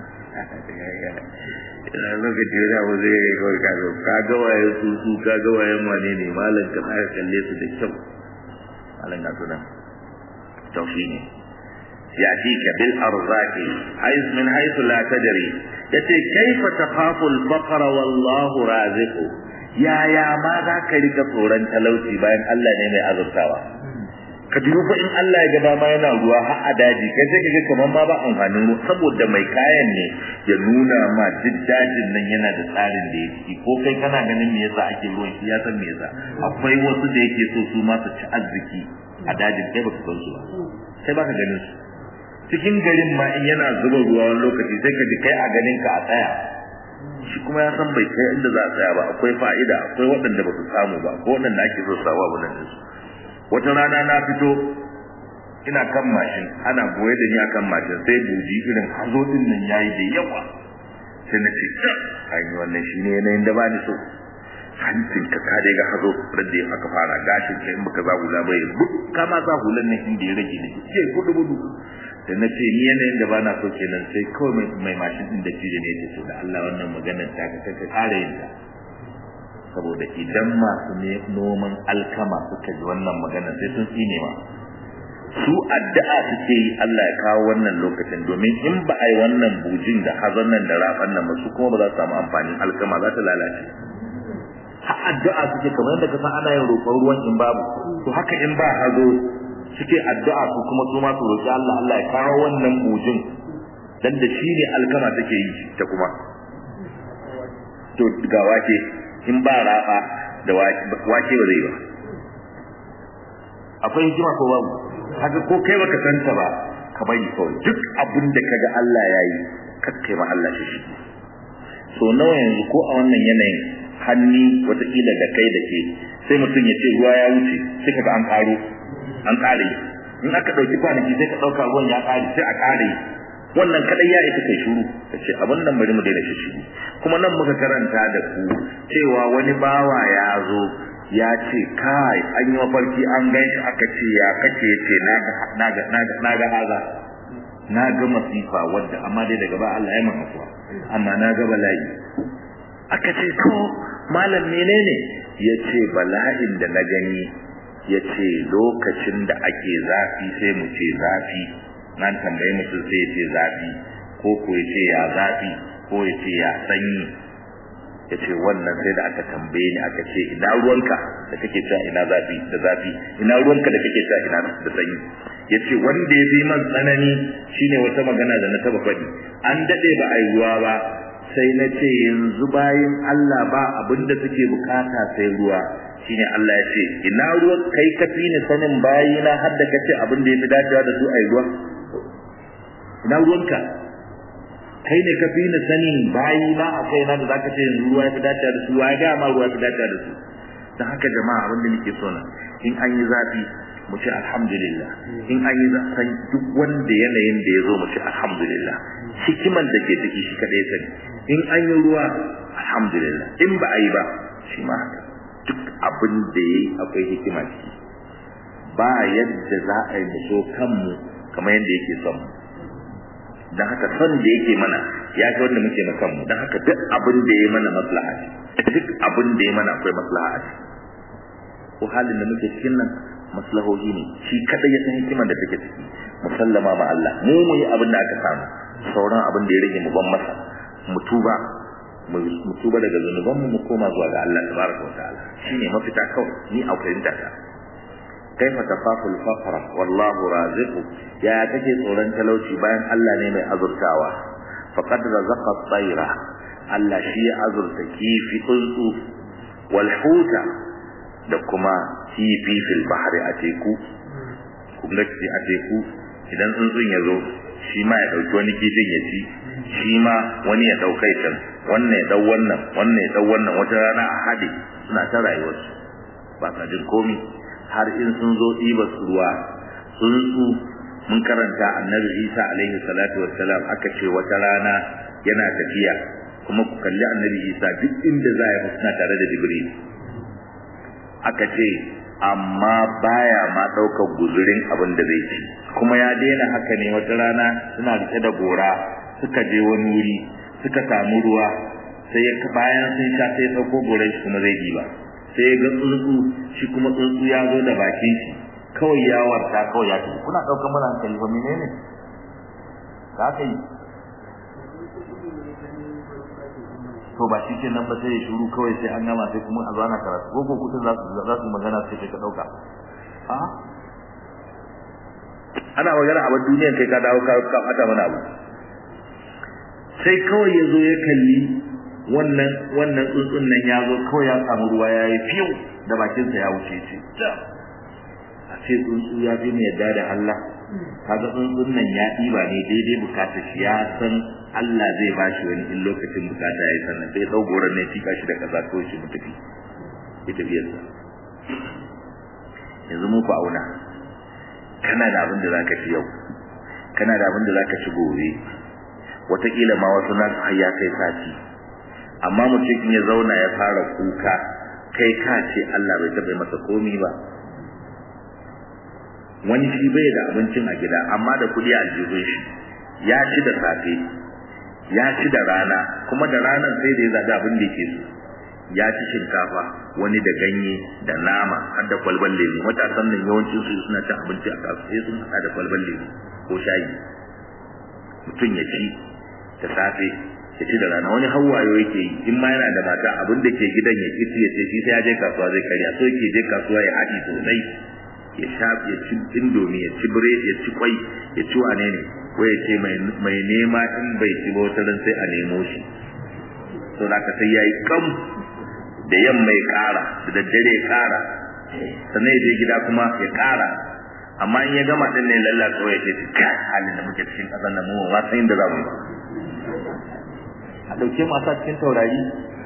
lokaci da ba zai yi kawai ka ga waye su ka ga waye wane ne mallan ka tsaya kalle su da kyau mallan ga sunan taufi ne يأتيك بالأرزاق حيث من حيث لا تدري يتي كيف تخاف الفقر والله رازق يا ما ذاك لك tsoron talauci bayan Allah ne mai azurtawa ka duba in Allah ya ga dama yana ruwa har a daji kai sai kaga kaman ma ba amfanin ruwa saboda mai kayan ne ya nuna ma duk dajin nan yana da tsarin da yake ko kai kana ganin me yasa ake ruwan shi ya san me yasa akwai wasu da yake so su ma su ci arziki a dajin kai baka san su ba sai baka ganin su cikin garin ma in yana zuba ruwa wani lokaci sai ka ji kai a ganin ka a tsaya shi kuma ya san bai kai inda za a tsaya ba akwai fa'ida akwai waɗanda ba su samu ba ko waɗanda ake so sawa wannan su wata rana na fito ina kan mashin ana goye da ni akan mashin sai buji irin hazo din nan yayi da yawa sai na ce kai wannan shine yanayin da ba ni so hancin ka kare ga hazo da aka fara gashin kai in baka za hula bai kama za hulan nan inda ya rage ne ke gudu da na ce ni yanayin da bana so kenan sai kawai mai mashin din da tije ne ya ce da Allah wannan maganar ta ka kare yin ta saboda idan masu noman alkama suka ji wannan maganar sai sun tsine ma su addu'a suke yi Allah ya kawo wannan lokacin domin in ba a yi wannan bujin da hazan nan da rafan nan ba su kuma ba za su samu amfanin alkama za ta lalace har addu'a suke kamar yadda ka san ana yin roƙon ruwan in babu to haka in ba hazo suke addu'a su kuma su ma su roƙi Allah Allah ya kawo wannan bujin dan da shi ne alkama take yi ta kuma to ga wake in ba rafa da wake ba zai ba akwai hikima ko babu haka ko kai baka santa ba ka bari kawai duk abin da kaga Allah yayi kakkai ma Allah shi so nawa yanzu ko a wannan yanayin hanni wataƙila da kai da ke sai mutum ya ce ruwa ya wuce sai kaga an ƙare in aka ɗauki kwanaki sai ka ɗauka ruwan ya ƙare sai a ƙare wannan kadai ya ita kai shuru kace abin nan bari mu daina shi kuma nan muka karanta da ku cewa wani bawa ya zo ya ce kai an yi mafarki an gaishe aka ce ya kace yace naga haza naga masifa wanda amma dai daga ba Allah ya maka kuwa amma naga bala'i aka ce to malam menene yace bala'in da na gani yace lokacin da ake zafi sai mu ce zafi nan tambaye mutum sai yace zafi ko yace ya zafi ko yace ya sanyi yace wannan sai da aka tambaye ni aka ce ina ruwanka da kake cewa ina zafi da zafi ina ruwanka da kake cewa ina da sanyi yace wanda ya fi man tsanani shine wata magana da na taba faɗi an dade ba ai ruwa ba sai na ce yanzu bayin Allah ba abinda suke bukata sai ruwa shine Allah ya ce ina ruwan kai ka fi ni sanin bayina har da kace abinda yafi dacewa da su ai ruwa ina ruwanka kai ne ka fi ni sanin bayina akai na da zaka ce yanzu ruwa yafi dacewa da su wai ga ma ruwa yafi dacewa da su dan haka jama'a abinda nake so na in an yi zafi mu ce alhamdulillah in an yi zafi duk wanda yanayin da yazo mu ce alhamdulillah hikiman da ke ciki shi kadai sani in an yi ruwa alhamdulillah in ba a yi ba shi ma haka duk abin da yayi akwai hikima ciki ba yadda za a yi so kanmu kamar yadda yake son mu dan haka son da yake mana ya ga wanda muke na kanmu dan haka duk abin da yayi mana maslaha duk abin da yayi mana akwai maslaha ko halin da muke cikin nan maslahohi ne shi kadai ya san hikimar da take ciki musallama ma Allah mu yi abin da aka samu sauran abin da ya rage mu ban masa mu tuba daga zanuban mu koma zuwa ga Allah tabaraka wa ta'ala shine mafita kawai ni a fahimta ta kaifa tafaful faqra wallahu raziqu ya kake tsoron talauci bayan Allah ne mai azurtawa faqad razaqa at-tayra Allah shi ya azurta kifi tsuntsu wal huta da kuma kifi fil bahri a teku kun ga a teku idan tsuntsun ya zo shi ma ya dauki wani kifin ya ci shi ma wani ya daukai can wannan ya dau wannan ya dau wannan wata rana a hade suna ta rayuwar su ba ka jin komi har in sun zo ɗiba ruwa tsuntsu mun karanta annabi Isa alaihi salatu wassalam aka ce wata rana yana tafiya kuma ku kalli annabi Isa duk inda za ya suna tare da Jibril aka ce amma baya ma daukar guzurin abin da zai ci kuma ya daina haka ne wata rana suna rike da gora suka je wani wuri suka samu ruwa sai ya bayan sun sha sai ya dauko goran shi kuma zai diba sai ya ga tsuntsu shi kuma tsuntsu ya zo da bakin shi kawai ya warta kawai ya ce kuna daukar mana hankali ba menene ka kai to ba shi kenan ba sai ya shiru kawai sai an gama sai kuma a zana karatu ko kudin za su magana sai ka dauka a ana magana a duniyar kai ka dawo ka fata mana abu sai kawai yazo ya kalli wannan tsuntsun nan yazo kawai ya samu ruwa yayi fiyo da bakin sa ya wuce ce a ce tsuntsu ya bi ne yadda da Allah kaga tsuntsun nan ya diba ne daidai bukatar shi ya san Allah zai bashi wani in lokacin bukata yayi sannan sai dau goran ne tika shi da kaza ko shi mutafi ita biyar sa yanzu mu ku auna kana da abin da zaka ci yau kana da abin da zaka ci gobe wataƙila ma wasu nasu har ya kai sati amma mutum ya zauna ya fara kuka kai ka ce Allah bai taɓa masa komi ba wani shi bai da abincin a gida amma da kudi a aljihun shi ya ci da safe ya ci da rana kuma da ranar sai da ya zaɓi abin da yake so ya ci shinkafa wani da ganye da nama har da kwalban lemu matasan nan yawancin su suna cin abinci a kasuwa sai sun haɗa da kwalban lemu ko shayi mutum ya ci da safe ya ci da rana wani hawayo yake yi in ma yana da mata abin da ke gidan ya ci ya ce shi sai ya je kasuwa zai karya so yake je kasuwa ya haɗi sosai ya sha ya ci indomi ya ci biredi ya ci kwai ya ci wane ne ko ya ce mai nema in bai ci ba wata sai a nemo shi to da ka sai yayi kam da yamma ya kara da daddare ya kara sannan ya je gida kuma ya kara amma in ya gama din ne lallata ya ce kai halin da muke cikin kasan nan mu ba san inda za mu a dauke mu a cikin taurari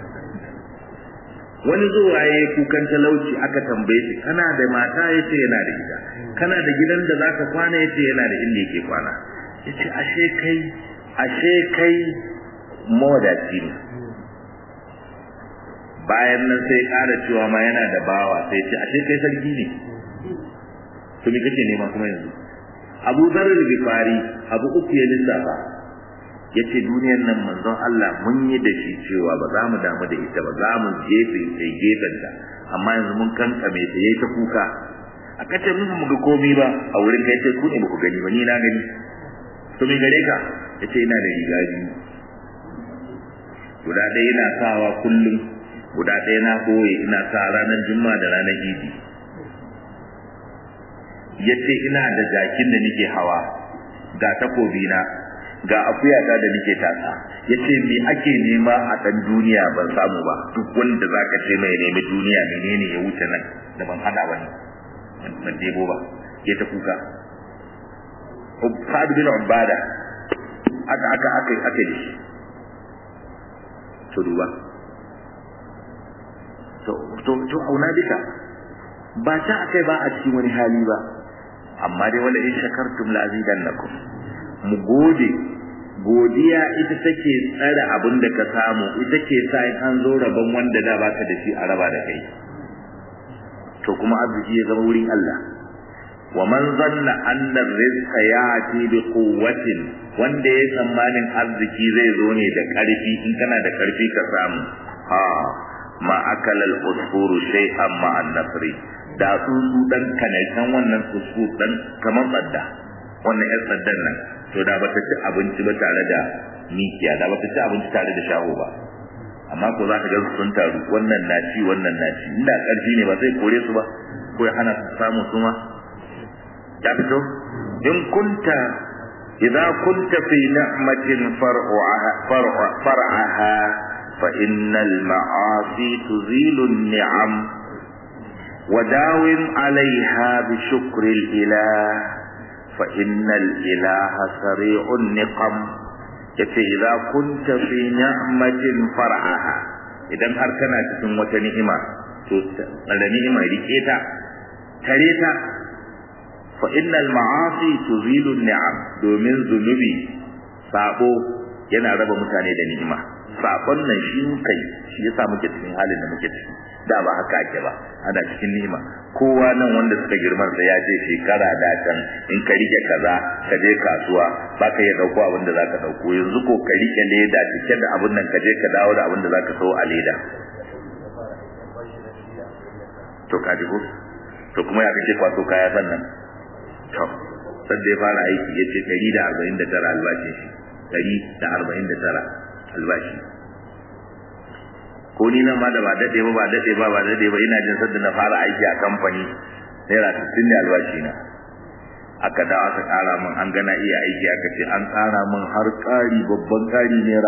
wani zuwa ya kukan talauci aka tambaye shi kana da mata yace yana da gida kana da gidan da zaka kwana yace yana da inda yake kwana yace ashe kai mawadaci ne bayan nan sai ƙara cewa ma yana da bawa sai ce ashe kai sarki ne to me kake nema kuma yanzu Abu Dharr al-Ghifari abu uku ya lissafa yace duniyar nan manzon Allah mun yi da shi cewa ba za mu damu da ita ba za mu jefe sai gefenta amma yanzu mun kankame ta yayi ta kuka aka ce mun mu ga komai ba a wurin kai ce ku ne ba ku gani ba ni na gani to me gare ka yace ina da riga biyu guda ɗaya ina sawa kullum guda ɗaya na koye ina sa ranar juma'a da ranar idi yace ina da jakin da nake hawa ga takobi na ga akuyata da nake tasa yace me ake nema a dan duniya ban samu ba duk wanda zaka ce mai nemi duniya menene ya wuce nan da ban hada wani ban debo ba ya ta kuka Sa'd bin Ubada aka dishi to duba to auna duka ba ta akai ba a cikin wani hali ba amma dai wala in shakartum la azidannakum mu godiya ita take tsare abin da ka samu ita ke sa in an zo rabon wanda da baka da shi a raba da kai to kuma arziki ya zama wurin Allah wa man zanna anna rizqa ya'ti bi quwwatin wanda ya tsammanin arziki zai zo ne da karfi in kana da karfi ka samu ma akala al-usfur shay'an ma an-nafri da su dan kanaitan wannan usfur dan kamar badda wannan yar saddan nan to da bata ci abinci ba tare da mikiya da bata ci abinci tare da shaho ba amma ko za ka ga sun taru wannan na ci inda karfi ne ba zai kore su ba ko ya hana su samu su ma ya fito in kunta idza kunta fi ni'matin far'aha fa innal ma'asi tuzilu an-ni'am وداوم عليها بشكر الإله فإن الإله سريع النقم إذا كنت في نعمة فرعها إذا أركنا cikin wata ni'ima to da ni'ima rike ta tare ta fa innal ma'asi tuzilu an-ni'am domin zunubi sabo yana raba mutane da ni'ima sabon nan shi yasa muke cikin halin da muke ciki da ba haka ake ba ana cikin ni'ima kowa nan wanda suka girman sa ya je shekara da can in ka rike kaza ka je kasuwa baka ya dauko abin da zaka dauko yanzu ko ka rike leda cike da abin nan ka je ka dawo da abin da zaka so a leda to ka ji ko to kuma ya kace kwaso kaya sannan to sai dai fara aiki yace 149 albashi shi 149 albashi ko ni nan ma da ba dade ba ina jin sadda na fara aiki a kamfani naira 60 ne albashi na aka da aka kara min an gana iya aiki aka ce an kara min har kari babban kari naira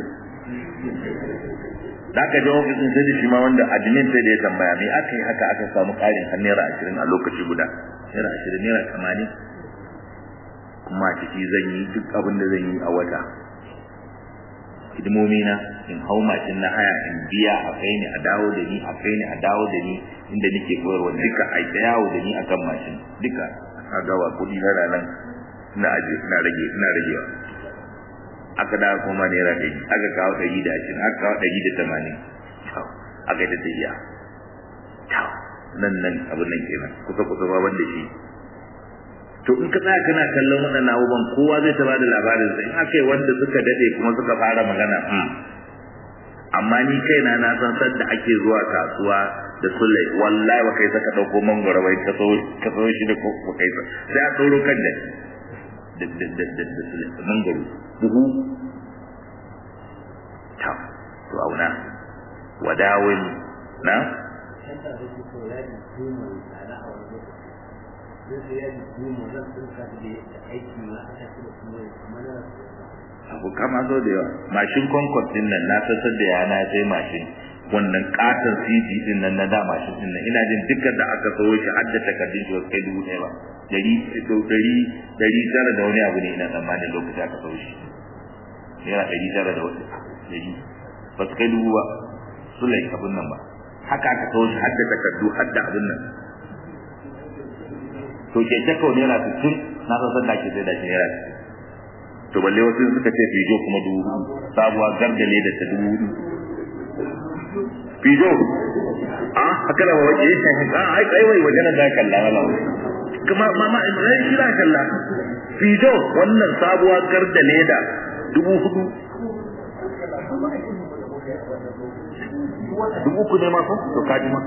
20 da aka je ofisin sai shi ma wanda admin sai da ya tambaya me aka yi haka aka samu karin har naira 20 a lokaci guda naira 20 naira 80 kuma ciki zan yi duk abin da zan yi a wata hidimomina in hau mashin na haya in biya a kai ni a dawo da ni a kai ni a dawo da ni inda nake koyarwa duka a ta yawo da ni akan mashin duka a gawa kuɗi na ranar ina ragewa aka dawo kuma naira 100 aka kawo 120 aka kawo 180 aka yi ta tafiya nan abin nan kenan kusa ba wanda shi to in ka tsaya kana kallon waɗannan abubuwan kowa zai ta bada labarin sa in akai wanda suka dade kuma suka fara magana amma ni kaina na san sadda ake zuwa kasuwa da sulai wallahi ba kai saka dauko mangoro bai ka so shi da ko kai sai a tsoro kan da sulai mangoro buhu ta to auna wadawin na abu kama zo da yawa mashin concord din nan na sassar da yana sai mashin wannan katon cd din nan na da mashin din nan ina jin dukkan da aka sayo shi har da takardun shi wasu kai 1000 ba 900 da wani abu ne ina tsammanin lokacin aka sayo shi naira 900 da wani 100 ba su kai 1000 ba sulai abin nan ba haka aka sayo shi har da takardu har da abin nan to ke ta kawo naira 60 na san da ke sai da shi naira 60 to balle wasu suka ce fijo kuma 2000 sabuwa gargale da ta 2000 fijo haka da waje ai wai waje na da kalla wala kuma mama ibrahim shi da kalla fijo wannan sabuwa gargale da 4000 dubu ne ma ko to kaji ma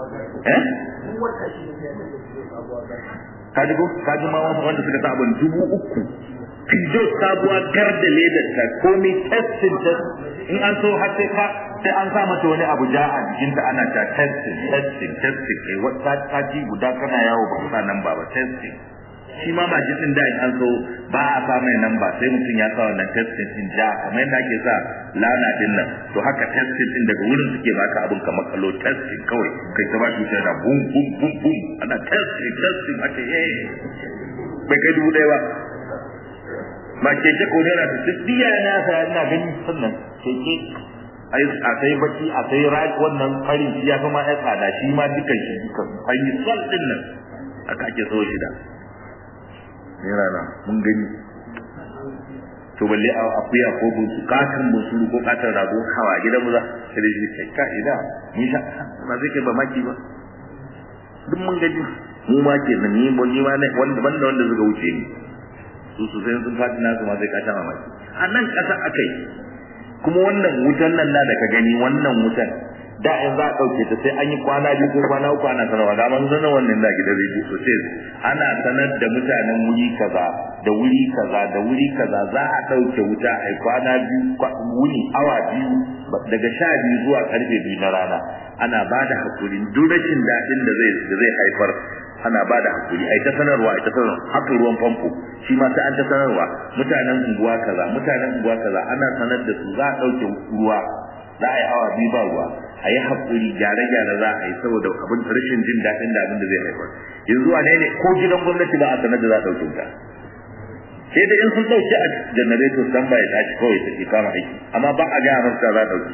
kaji ma wanda suka sa abin 3000 fijo sabuwa gar da ledar ta komai testing in an so har sai an sa mata wani abu ja a jikin ta ana ta testing kai wata kaji guda kana yawo ba kusa nan ba testing shi ma ba jikin da an so ba a sa mai nan ba sai mutum ya sa wannan testing din ja kamar yadda ake sa lana din nan to haka testing din daga wurin suke baka abin kamar kallo testing kawai kai ta ba shi da bum bum bum bum ana testing ake bai kai 1000 ba keke ko naira ta tsiya na sa ina gani sannan keke ai a sai baki a sai rai wannan farin shi ya kuma ya tsada shi ma dukan shi dukan fanyi sal din nan aka ake so shi da naira na mun gani to balle a akuya ko busu katan busu ko katan rago hawa gidan mu za sai shi kai ka ida ni sha ba zai kai ba maki ba duk mun gani mu ma ke nan ni ma ne wanda suka wuce ni su sai sun fadi nasu ma sai ka sha mamaki a nan kasa akai kuma wannan wutan nan na da ka gani wannan wutan da in za a dauke ta sai an yi kwana 2 ko kwana 3 ana sanarwa da man sanar wannan da gidan rediyo sosai ana sanar da mutanen wuri kaza da wuri kaza da wuri kaza za a dauke wuta a kwana 2 wuni awa 2 daga 12 zuwa karfe 2 na rana ana bada hakuri duk rashin dadin da zai haifar ana bada hakuri ai ta sanarwa haka ruwan famfo shi ma sai an ta sanarwa mutanen unguwa kaza ana sanar da su za a dauke ruwa za a yi awa 2 ba ruwa a yi hakuri gyare-gyare za a yi saboda abin rashin jin daɗin da abin da zai haifar yanzu a ne ko gidan gwamnati ba a sanar da za a ɗauke wuta sai da in sun ɗauki a janareto san ba ya tashi kawai ta kama aiki amma ba a gaya masa za a ɗauki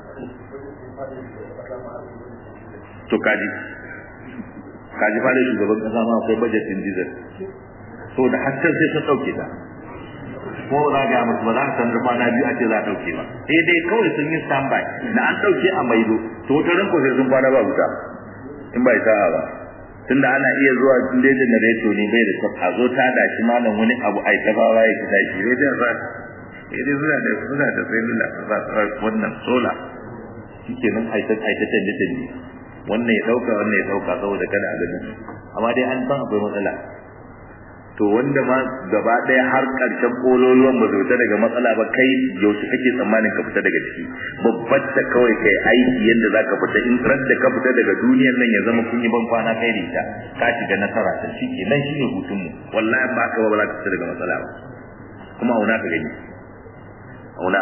to kaji fa da shugaban kasa ma akwai bajetin diesel so da hakan sai sun ɗauke ta ko za ga musu ba za ka san rufa na biyu a ce za a dauke ba sai dai kawai sun yi standby da an dauke a maido to wata ranko sai sun fara ba wuta in bai sa'a ba tunda ana iya zuwa tun da generator ne bai da a zo ta da shi malam wani abu ai ta bawa ya kita shi sai da za suna da sai lalla za ta wannan sola shikenan ai ta tande wannan ya dauka saboda kada a gani amma dai an san akwai matsala to wanda ma gaba daya har karshen kololuwan ba zai fita daga matsala ba kai yaushe kake tsammanin ka fita daga ciki babbar ta kawai kai aiki yanda zaka fita in ran da ka fita daga duniyar nan ya zama kun yi ban kwana kai da ita ka shiga nasara ta shike nan shine hutun mu wallahi ba ka ba za ka fita daga matsala ba kuma auna ka gani auna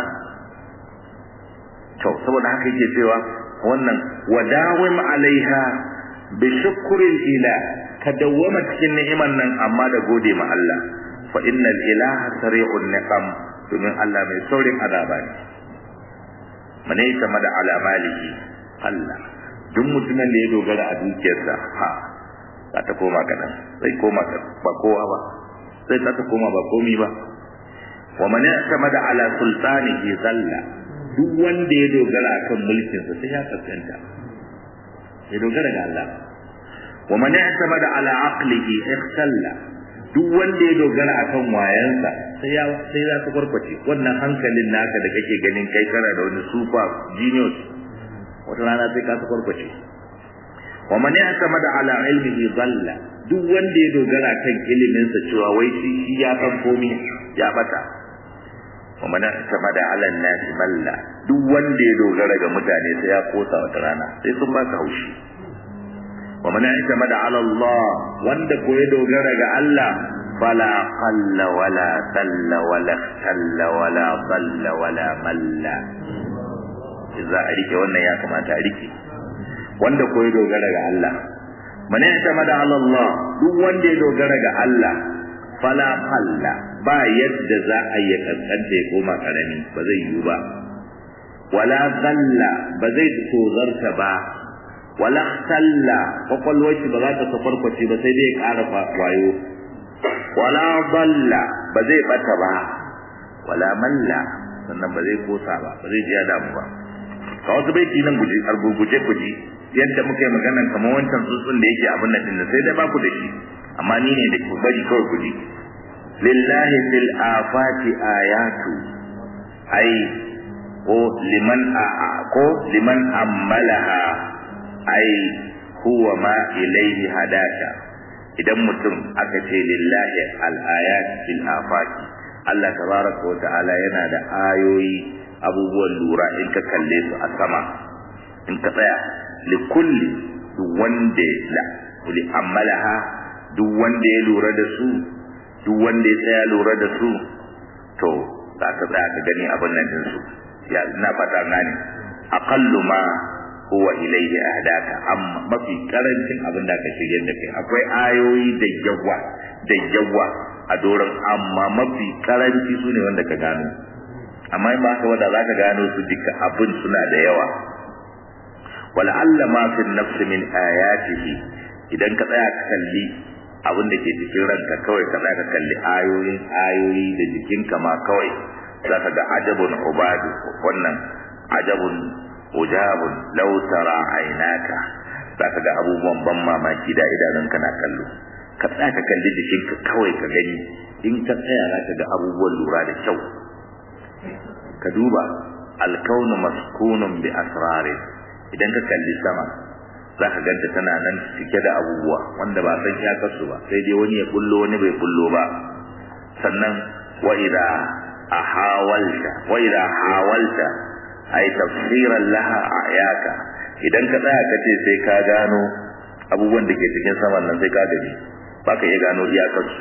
to saboda haka yake cewa wannan wadawim alaiha bi shukril ilah ka dawwama cikin ni'imar nan amma da gode ma Allah fa innal ilaha sari'un niqam domin Allah mai saurin azaba ne mane kama da alamalihi Allah duk mutumin da ya dogara a dukiyarsa za ta koma kadan sai koma ba kowa ba sai ta koma ba komi ba wa man kama da ala sultanihi zalla duk wanda ya dogara akan mulkinsa sai ya tsanta ya dogara ga Allah ومن اعتمد على عقله اختل duk wanda ya dogara akan wayansa sai za ta kwarkwace. Wannan hankalin naka da kake ganin kai kana da wani super genius, wata rana sai ka ta kwarkwace. wa man ya'tamada ala ilmihi dhalla, duk wanda ya dogara kan ilimin sa cewa wai shi ya san komai ya bata. wa man ya'tamada ala an-nasi balla, duk wanda ya dogara ga mutane sai ya kosa wata rana sai sun baka haushi. wa man ya'tamada ala Allah, wanda ko ya dogara ga Allah fala qalla wala salla wala khalla wala dhalla wala malla. Idza arike wannan ya kamata a rike, wanda ko ya dogara ga Allah. man ya'tamada ala Allah, duk wanda ya dogara ga Allah fala qalla, ba yadda za a yi kaskanta ya koma karami, ba zai yi ba. wala dhalla, ba zai tozarta ba. wala khalla, kwakwalwar shi ba za ta safarkwace ba sai dai ya ƙara kwayo. wala dhalla, ba zai bata ba. wala malla, sannan ba zai kosa ba, ba zai ji ya damu ba. ka wasu baiti nan guje kuji yadda muka yi magana kamar wancan tsuntsun da yake abin nan sai dai ba ku da shi, amma ni ne da ku bari kawai kuji. lillahi fil afati ayatu, ai liman ammalaha, ai huwa ma ilayhi hadaka. idan mutum aka ce lillahi al ayat fil afati, Allah tabaraka wa ta'ala yana da ayoyi, abubuwan lura in ka kalle su a sama, in ka tsaya likulli, duk wanda li ammalaha, duk wanda ya lura da su, duk wanda ya tsaya lura da su, to za ka tsaya ka gani abin nan din su. ya ina fata gane, aqallu ma huwa ilayhi ahdaka, amma mafi karancin abin da ka shirye da kai. akwai ayoyi da yawa a doron, amma mafi karanci su ne wanda ka gano. amma in ba haka wanda za ka gano su duka abin suna da yawa. wala'alla ma fi nafsi min ayatihi, idan ka tsaya ka kalli abin da ke cikin ranka kawai, ka tsaya ka kalli ayoyi da jikinka ma kawai, za ka ga ajabun ubadu, wannan ajabun ujabun law tara aynaka, za ka ga abubuwan ban mamaki da idanunka na kallo. ka tsaya ka kalli jikinka kawai ka gani, in ka tsaya za ka ga abubuwan lura da kyau. ka duba alkaunu maskunun bi asrarin, idan ka kalli sama za ka ganta tana nan cike da abubuwa wanda ba san iyakarsu ba, sai dai wani ya bullo wani bai bullo ba. sannan wa idha hawalta ay tafsiran laha ayaka, idan ka tsaya ka ce sai ka gano abubuwan da ke cikin saman nan sai ka gani, ba ka iya gano iyakarsu.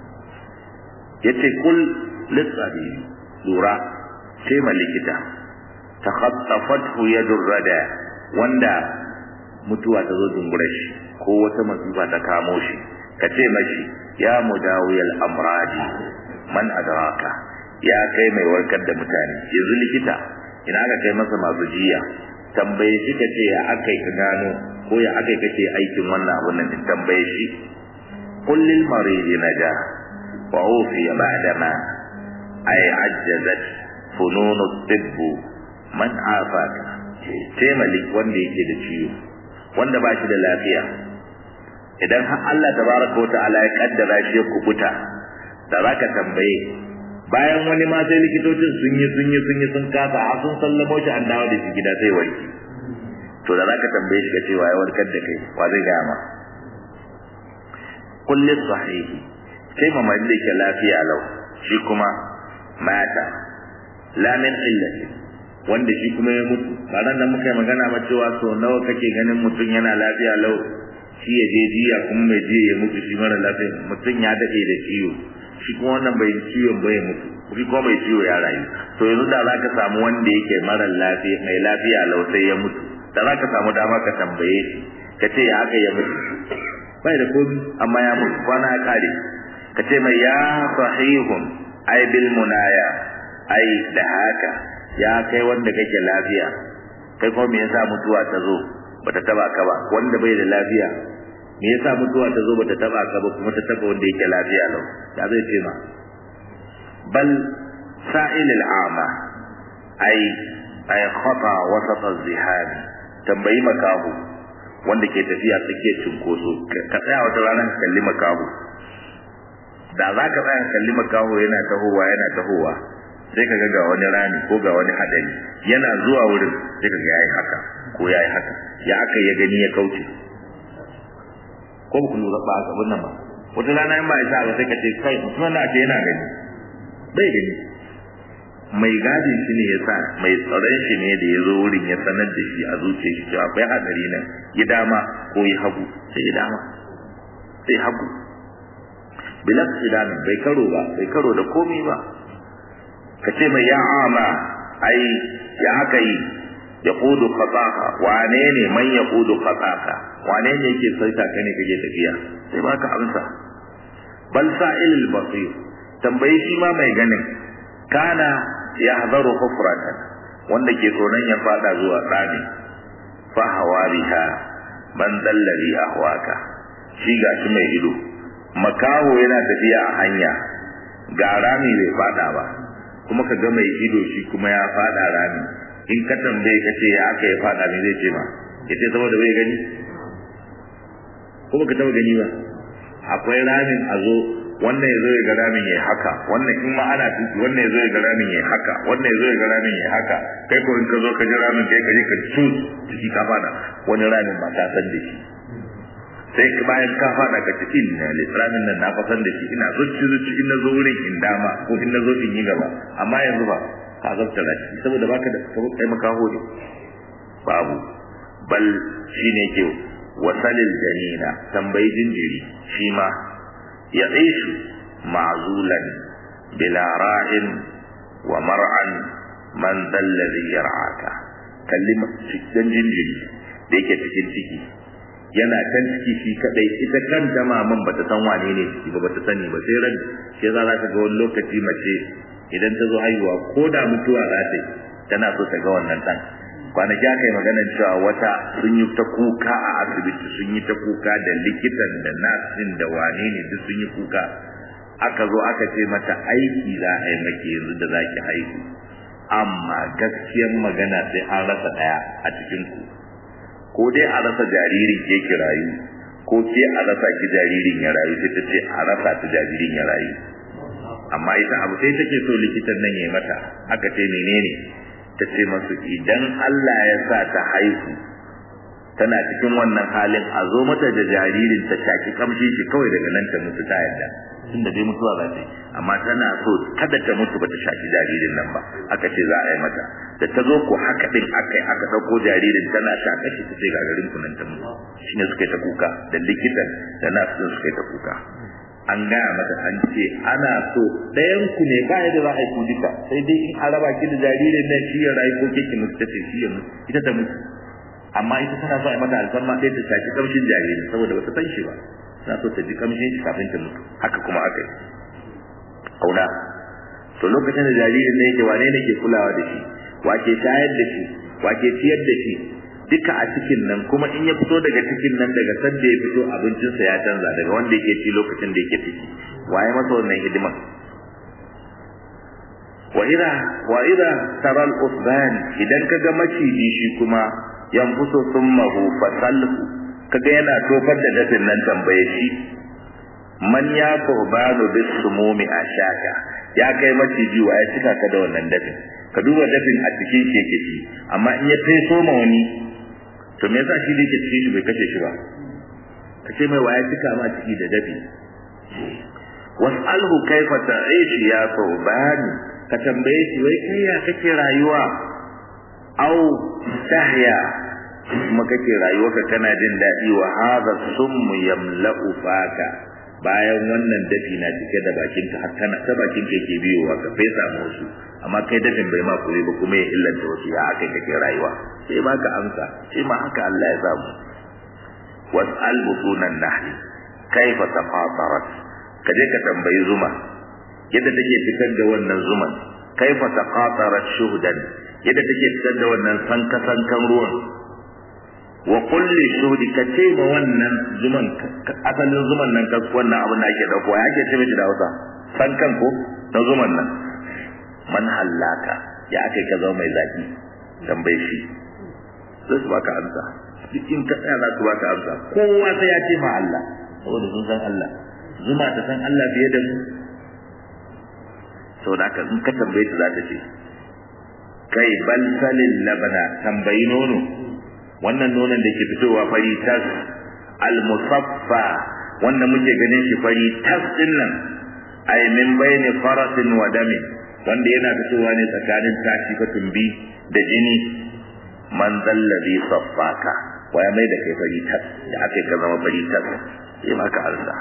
yace kul lissabi, lura sai ma likita takhattafathu yadur rada, wanda mutuwa ta zo dungure shi ko wata masifa ta kamo shi, ka ce mashi ya mudawiyal amradi man adraka, ya kai mai warkar da mutane. yanzu likita ina aka kai masa masu jiya, tambaye shi ka ce ya akai ka gano ko ya akai kake aikin wannan abun nan, tambaye shi. kullil marid naja wa ufiya ba'dama ay ajjazat fununu tibb man afaka, taimalik wanda yake da ciwo, wanda ba shi da lafiya, idan har Allah tabaraka wa ta'ala ya kaddara shi ya kubuta, da zaka tambaye. bayan wani ma sai likitocin sun kasa, a sun sallamo shi an dawo da shi gida sai warki, to da zaka tambaye shi ka ce wa ya warkar da kai, wa zai gaya ma? kulli sahihi, sai mamman da ke lafiya lau, shi kuma mata la min illati, wanda shi kuma ya mutu. ba nan da muka yi magana ba cewa so nawa kake ganin mutum yana lafiya lau, shi ya je jiya kuma mai jiya ya mutu, shi mara lafiya. mutum ya dade da ciwo, shi kuma wannan bai ciwon bai mutu, shi kuma bai ciwo ya rayu. to yanzu da zaka samu wanda yake mara lafiya mai lafiya lau sai ya mutu, da zaka samu dama ka tambaye shi ka ce ya aka ya mutu, bai da komai amma ya mutu, kwana ya kare. ka ce mai ya sahihun ai bil munaya, ai da haka ya kai wanda kake lafiya, kai kuma me yasa mutuwa ta zo bata taba ka ba? wanda bai da lafiya me yasa mutuwa ta zo bata taba ka ba kuma ta taba wanda yake lafiya lau? ya zai ce ma bal sa'il al'ama ai khata wasat az-zihab, tambayi makahu wanda ke tafiya tsakiyar cinkoso. ka tsaya wata rana ka kalli makahu, da za ka tsaya kalli makaho yana tahowa sai ka ga wani rami ko ga wani hadari yana zuwa wurin sai ka ga yayi haka ko yayi haka ya aka ya gani ya kauce ko ku lura ba ga wannan ba wata rana in ba isa ba sai ka ce kai mutum na ce yana gani bai gani mai gadin shi ne yasa mai tsaron shi ne da ya zo wurin ya sanar da shi a zuciyar shi cewa akwai hadari nan ya dama ko ya hagu sai ya dama sai hagu bilas idanun bai karo da komai ba ka ce mai ya ama ai ya aka yi ya kudu fasaka wane ne man ya kudu fasaka wane ne yake sarka ka ne kake tafiya sai baka amsa bal sa'ilul basir tambayi shi ma mai ganin kana ya hadaru hufratan wanda ke tsoron ya fada zuwa tsani fa hawariha man dallari ahwaka shi gashi mai ido makaho yana tafiya a hanya ga rami bai fada ba kuma ka ga mai ido shi kuma ya fada rami in ka tambaye ka ce ya aka ya fada me zai ce ma yace saboda bai gani ko baka taba gani ba akwai ramin a zo wannan yazo ya ga ramin yayi haka wannan in ma ana tuki wannan yazo ya ga ramin yayi haka wannan yazo ya ga ramin yayi haka kai ko in ka zo ka ji ramin kai ka je ka ciki ka fada wani ramin ba ta san da shi sai bayan ka fada ka ci inna litramin nan na fasan da shi ina zuci in na zo wurin in dama ko in na zo in yi gaba amma yanzu ba ka zabta shi saboda baka da kai maka hode babu bal shine ke wasalil janina tambayi jinjiri shi ma ya aishu ma'zulan bila ra'in wa mar'an man dalladhi yar'aka kallima cikin jinjiri da yake cikin ciki yana can ciki shi kadai ita kanta maman bata san wane ne ciki ba bata sani ba sai ran sai za ka ga wani lokaci mace idan ta zo haihuwa ko da mutuwa za ta yi tana so ta ga wannan dan kwanaki aka yi maganar cewa wata sun yi ta kuka a asibiti sun yi ta kuka da likitan da nasin da wane ne duk sun yi kuka aka zo aka ce mata aiki za a yi maki yanzu da za ki haihu amma gaskiyar magana sai an rasa daya a cikin ku ko dai a rasa jaririn ke ki rayu ko ke a rasa ki jaririn ya rayu sai ta ce a rasa ta jaririn ya rayu amma ita abu sai take so likitan nan yayi mata aka ce menene ta ce masu idan Allah ya sa ta haihu tana cikin wannan halin a zo mata da jaririn ta shaki kamshi shi kawai daga nan ta mutu ta yadda tunda dai mutuwa za ta yi amma tana so kada ta mutu ba ta shaki jaririn nan ba aka ce za a yi mata da ta zo ko haka din aka dauko jaririn tana shaka shi ta ce ga garin ku nan ta mutu shine suka yi ta kuka da likitan da nasu suka yi ta kuka an gaya mata an ce ana so ɗayan ku ne ba yadda za a yi ku duka sai dai in an raba ki da jaririn nan shi ya rayu ko kike mutu ta ce shi ya mutu ita ta mutu amma ita tana so a yi mata alfarma sai ta shaki kamshin jaririn saboda ba ta san shi ba tana so ta ji kamshin shi kafin ta mutu haka kuma aka yi kauna to lokacin da jaririn ne yake wane ne ke kulawa da shi wake shayar da shi wake ciyar da shi duka a cikin nan kuma in ya fito daga cikin nan daga sanda ya fito abincinsa ya canza daga wanda yake ci lokacin da yake ciki waye masa wannan hidima wa idha tara al-usban idan kaga maciji shi kuma yanfuso thummahu fasalhu kaga yana tofar da dafin nan tambaye shi man ya qurbanu bisumumi ashaka ya kai maciji waye cika ka da wannan dafin ka duba dafin a cikin shi yake ci amma in ya feso ma wani to me yasa shi da yake cikin shi bai kashe shi ba kace mai waya cika ma ciki da dafi was'alhu kaifa ta'ish ya thawban ka tambaye shi wai kai ya kake rayuwa au tahya kuma kake rayuwa ka kana jin dadi wa hadha summu yamla'u faka bayan wannan dafi na cike da bakin ka har kana ta bakin ka yake biyowa ka fesa musu amma kai dafin bai ma kure ba kuma ya illanta wasu ya akai kake rayuwa sai ma ka amsa sai ma haka Allah ya samu was'al butunan nahli kaifa tafatarat kaje ka tambayi zuma yadda take fitar da wannan zuman kaifa taqatarat shuhdan yadda take fitar da wannan sankan ruwan wa kulli shuhdi kace ma wannan zuman asalin zuman nan ka wannan abin da ake dauko ya ake ce miki da Hausa sankan ko na zuman nan man hallaka ya akai ka zama mai zaki tambaye shi sai su baka amsa duk in ka tsaya za su baka amsa kowa sai ya ce ma Allah saboda sun san Allah zuma ta san Allah fiye da mu saboda haka in ka tambaye ta za ta ce kai bal salil labana tambayi nono wannan nonon da ke fitowa fari tas al musaffa wanda muke ganin shi fari tas din nan ay min bayni farasin wa damin wanda yana fitowa ne tsakanin tashi ka tumbi da jini man zallabi saffaka waya mai da kai fari tas da aka ka zama fari tas sai maka alsa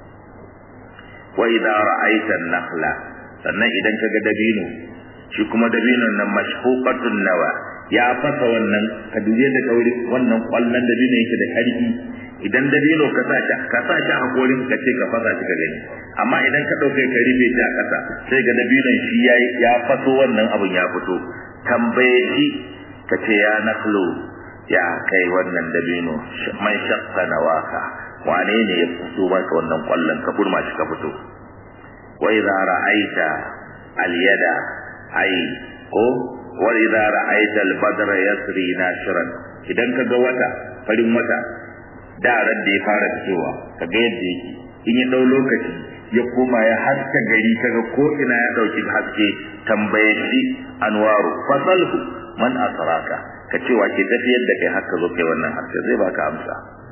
wa idza ra'aita an-nakhla sannan idan kaga dabino shi kuma dabinon nan mashfuqatun nawa ya fasa wannan ka duje da kauri wannan kwallon dabino yake da karfi idan dabino ka sa shi a hakorin ka ce ka fasa shi ka gani amma idan ka dauke ka rufe shi a kasa sai ga dabinon shi ya faso wannan abun ya fito tambaye shi ka ce ya nakhlu ya kai wannan dabino man shaqqa nawaka wane ne ya fito maka wannan kwallon ka burma shi ka fito wa idza ra'aita al-yada ay ko wa idza ra'aita al-badra yasri nashiran idan kaga wata farin wata daran da ya fara fitowa kaga yadda yake in ya dau lokaci ya koma ya haska gari kaga ko ina ya dauki haske tambaye shi anwaru fasalhu man asraka ka cewa ke tafiyar da kai haka zo kai wannan haske zai baka amsa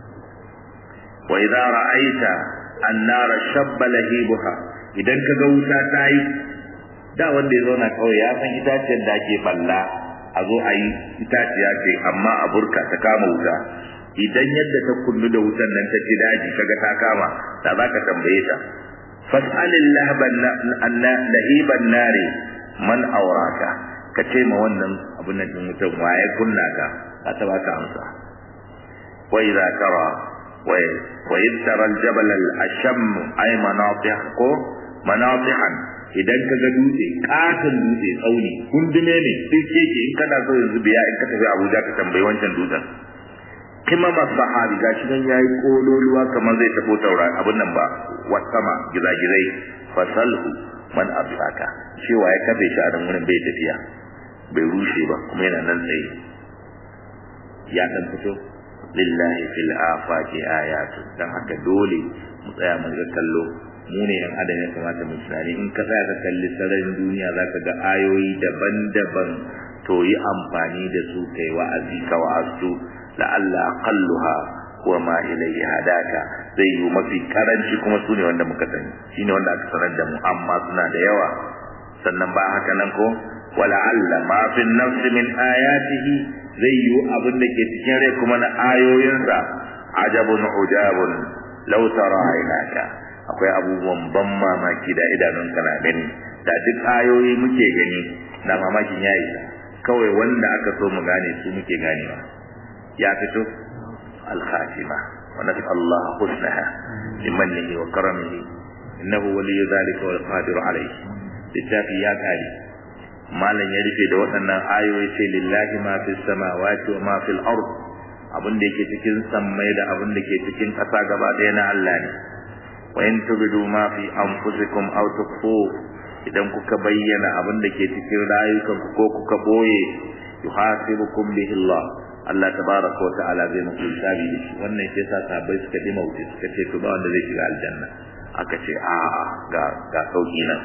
wa idza ra'aita an-nara shabba lahibuha idan kaga wuta ta yi da wanda ya zauna kawai ya san itaciyar da ake balla a zo a yi itaciya ce amma a burka ta kama wuta idan yadda ta kullu da wutan nan ta ci daji kaga ta kama da zaka tambaye ta fas'alil lahiban nari man awraka ka ce ma wannan abun nan mutum waye kunna ka ta baka amsa wa idza tara wa yadtara al-jabal al-asham ay manatih ko manatihan idan kaga dutse katon dutse tsauni kundume ne duk yake in kana so yanzu biya in ka tafi Abuja ka tambayi wancan dutsen kuma masahabi gashi nan yayi kololuwa kamar zai tabo taura abun nan ba wasama gizagizai fasalhu man absaka cewa ya kafe shi a nan wurin bai tafiya bai rushe ba kuma yana nan tsaye ya dan fito lillahi fil afaqi ayatu dan haka dole mu tsaya mu ga kallo mu ne yan adam ya kamata mu tunani in ka tsaya ka kalli sararin duniya zaka ga ayoyi daban-daban to yi amfani da su kai wa'azi ka wa'azu la'alla aqalluha wa ma ilayhi hadaka zai yi mafi karanci kuma sune wanda muka sani shine wanda aka sanar da mu amma suna da yawa sannan ba haka nan ko wala'alla ma fi nafsi min ayatihi zai yi abin da ke cikin rai kuma na ayoyinsa ajabun ujabun law tara aynaka akwai abubuwan ban mamaki da idanun kana gani da duk ayoyi muke gani na mamakin yayi kawai wanda aka so mu gane su muke ganewa ya fito al-khatima wa nas'al Allah husnaha limannihi wa karamihi innahu waliyyu dhalika wal qadiru alayhi littafi ya kare malan ya rufe da waɗannan ayoyi sai lillahi ma fis samawati wa ma fil ard abin da yake cikin sammai da abin da ke cikin ƙasa gaba ɗaya na Allah ne wa in tubidu ma fi anfusikum aw tukhfu idan kuka bayyana abin da ke cikin rayukanku ko kuka boye yuhasibukum bihi Allah Allah tabaraka wa ta'ala zai muku hisabi da shi wannan sai sa sabai suka dima wuce suka ce to ba wanda zai shiga aljanna aka ce a ga sauki nan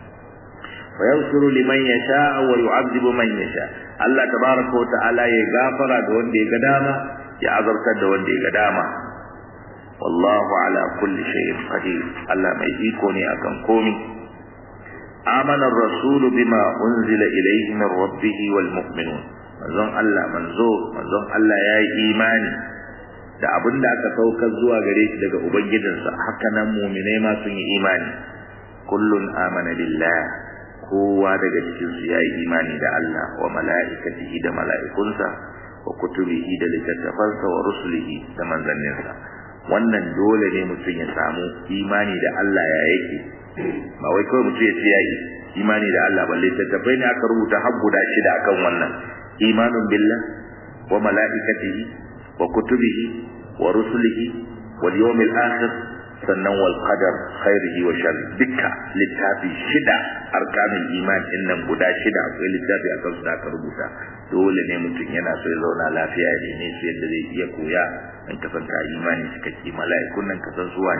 wa yaghfiru liman yasha wa yu'adhibu man yasha Allah tabaraka wa ta'ala ya gafara ga wanda ya ga dama ya azabtar da wanda ya ga dama wallahu ala kulli shay'in qadir Allah mai iko ne akan komai amana ar-rasul bima unzila ilayhi min rabbih wal mu'minun manzon Allah ya yi imani da abinda aka saukar zuwa gare shi daga ubangijinsa haka nan mu'minai ma sun yi imani kullun amana billah kowa daga cikin su ya yi imani da Allah wa mala'ikatihi da mala'ikunsa wa kutubihi da littattafansa wa rusulihi da manzanninsa wannan dole ne mutum ya samu imani da Allah ya yake ba wai kawai mutum ya ce ya yi imani da Allah balle littattafai ne aka rubuta har guda 6 akan wannan imanun billah wa mala'ikatihi wa kutubihi wa rusulihi wal yawmil akhir sannan wal qadar khairihi wa sharri dukka littafi 6 arkanul iman innan guda 6 akwai littafi akan su da aka rubuta dole ne mutum yana so ya zauna lafiya ne su yadda zai iya koya in ka san ka imani cikakke mala'ikun nan ka san su wane ne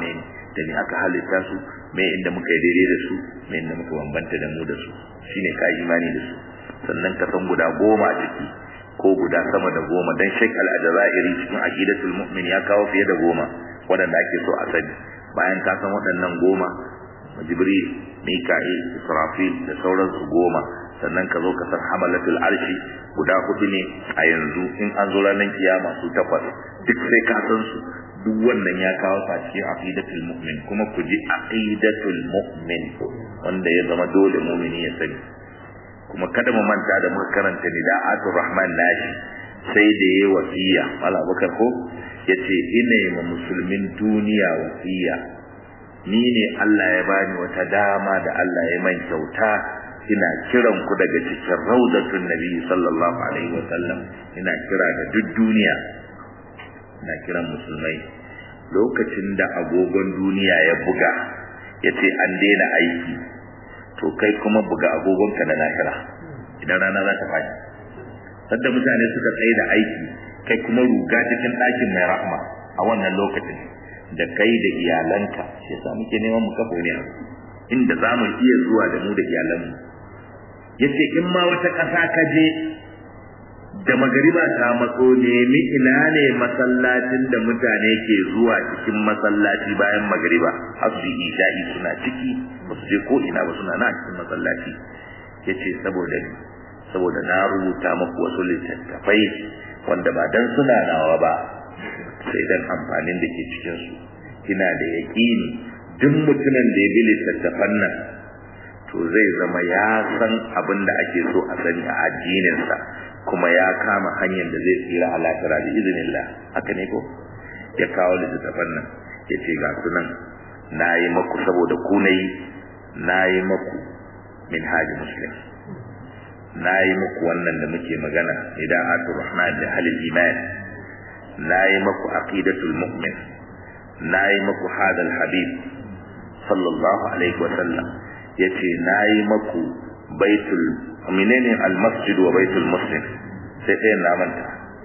da ni aka halitta su me inda muka yi daidai da su me inda muka bambanta da mu da su shine ka imani da su sannan ka san guda 10 a ciki ko guda sama da 10 dan Sheikh Al-Jazairi cikin Aqidatul Mu'min ya kawo fiye da 10 wadanda ake so a sani bayan ka san waɗannan 10 Jibril Mika'il Israfil da sauransu 10 sannan ka zo ka san Hamalatul Arshi guda 4 ne a yanzu in an zo ranar kiyama su 8 duk sai ka san su duk wannan ya kawo sa cikin Aqidatul Mu'min kuma ku ji Aqidatul Mu'min wanda ya zama dole mu'mini ya sani kuma kada mu manta da muka karanta nida'atul rahman nashi sai da yayi wasiya Allah bakar ko yace ina ma musulmin duniya wasiya ni ne Allah ya bani wata dama da Allah ya man kyauta ina kiran ku daga cikin rawdatun nabi sallallahu alaihi wasallam ina kira ga duk duniya ina kiran musulmai lokacin da agogon duniya ya buga yace an daina aiki to kai kuma buga agogonka na lahira idan rana za ta faɗi sadda mutane suka tsaye da aiki kai kuma ruga cikin ɗakin mai rahma a wannan lokacin da kai da iyalanka shi yasa muke neman mu kafa ne inda za mu iya zuwa da mu da iyalanmu yace in ma wata ƙasa ka je da magariba ta matso nemi ina ne masallacin da mutane ke zuwa cikin masallaci bayan magariba asri isha'i suna ciki ba su je ko ina ba suna na cikin masallaci yace saboda na rubuta muku wasu littattafai wanda ba dan suna nawa ba sai dan amfanin da ke cikin su ina da yaqini duk mutumin da ya bi littattafan nan to zai zama ya san abin da ake so a sani a addininsa kuma ya kama hanyar da zai tsira a lahira da iznillah haka ne ko ya kawo littattafan nan yace ga sunan nayi maku saboda ku nayi maku minhaj muslim nayi maku wannan da muke magana ida'atul rahman da halil iman nayi maku aqidatul mu'min nayi maku hadal habib sallallahu alaihi wasallam yace nayi maku baitul menene al-masjid wa baitul muslim sai dai na manta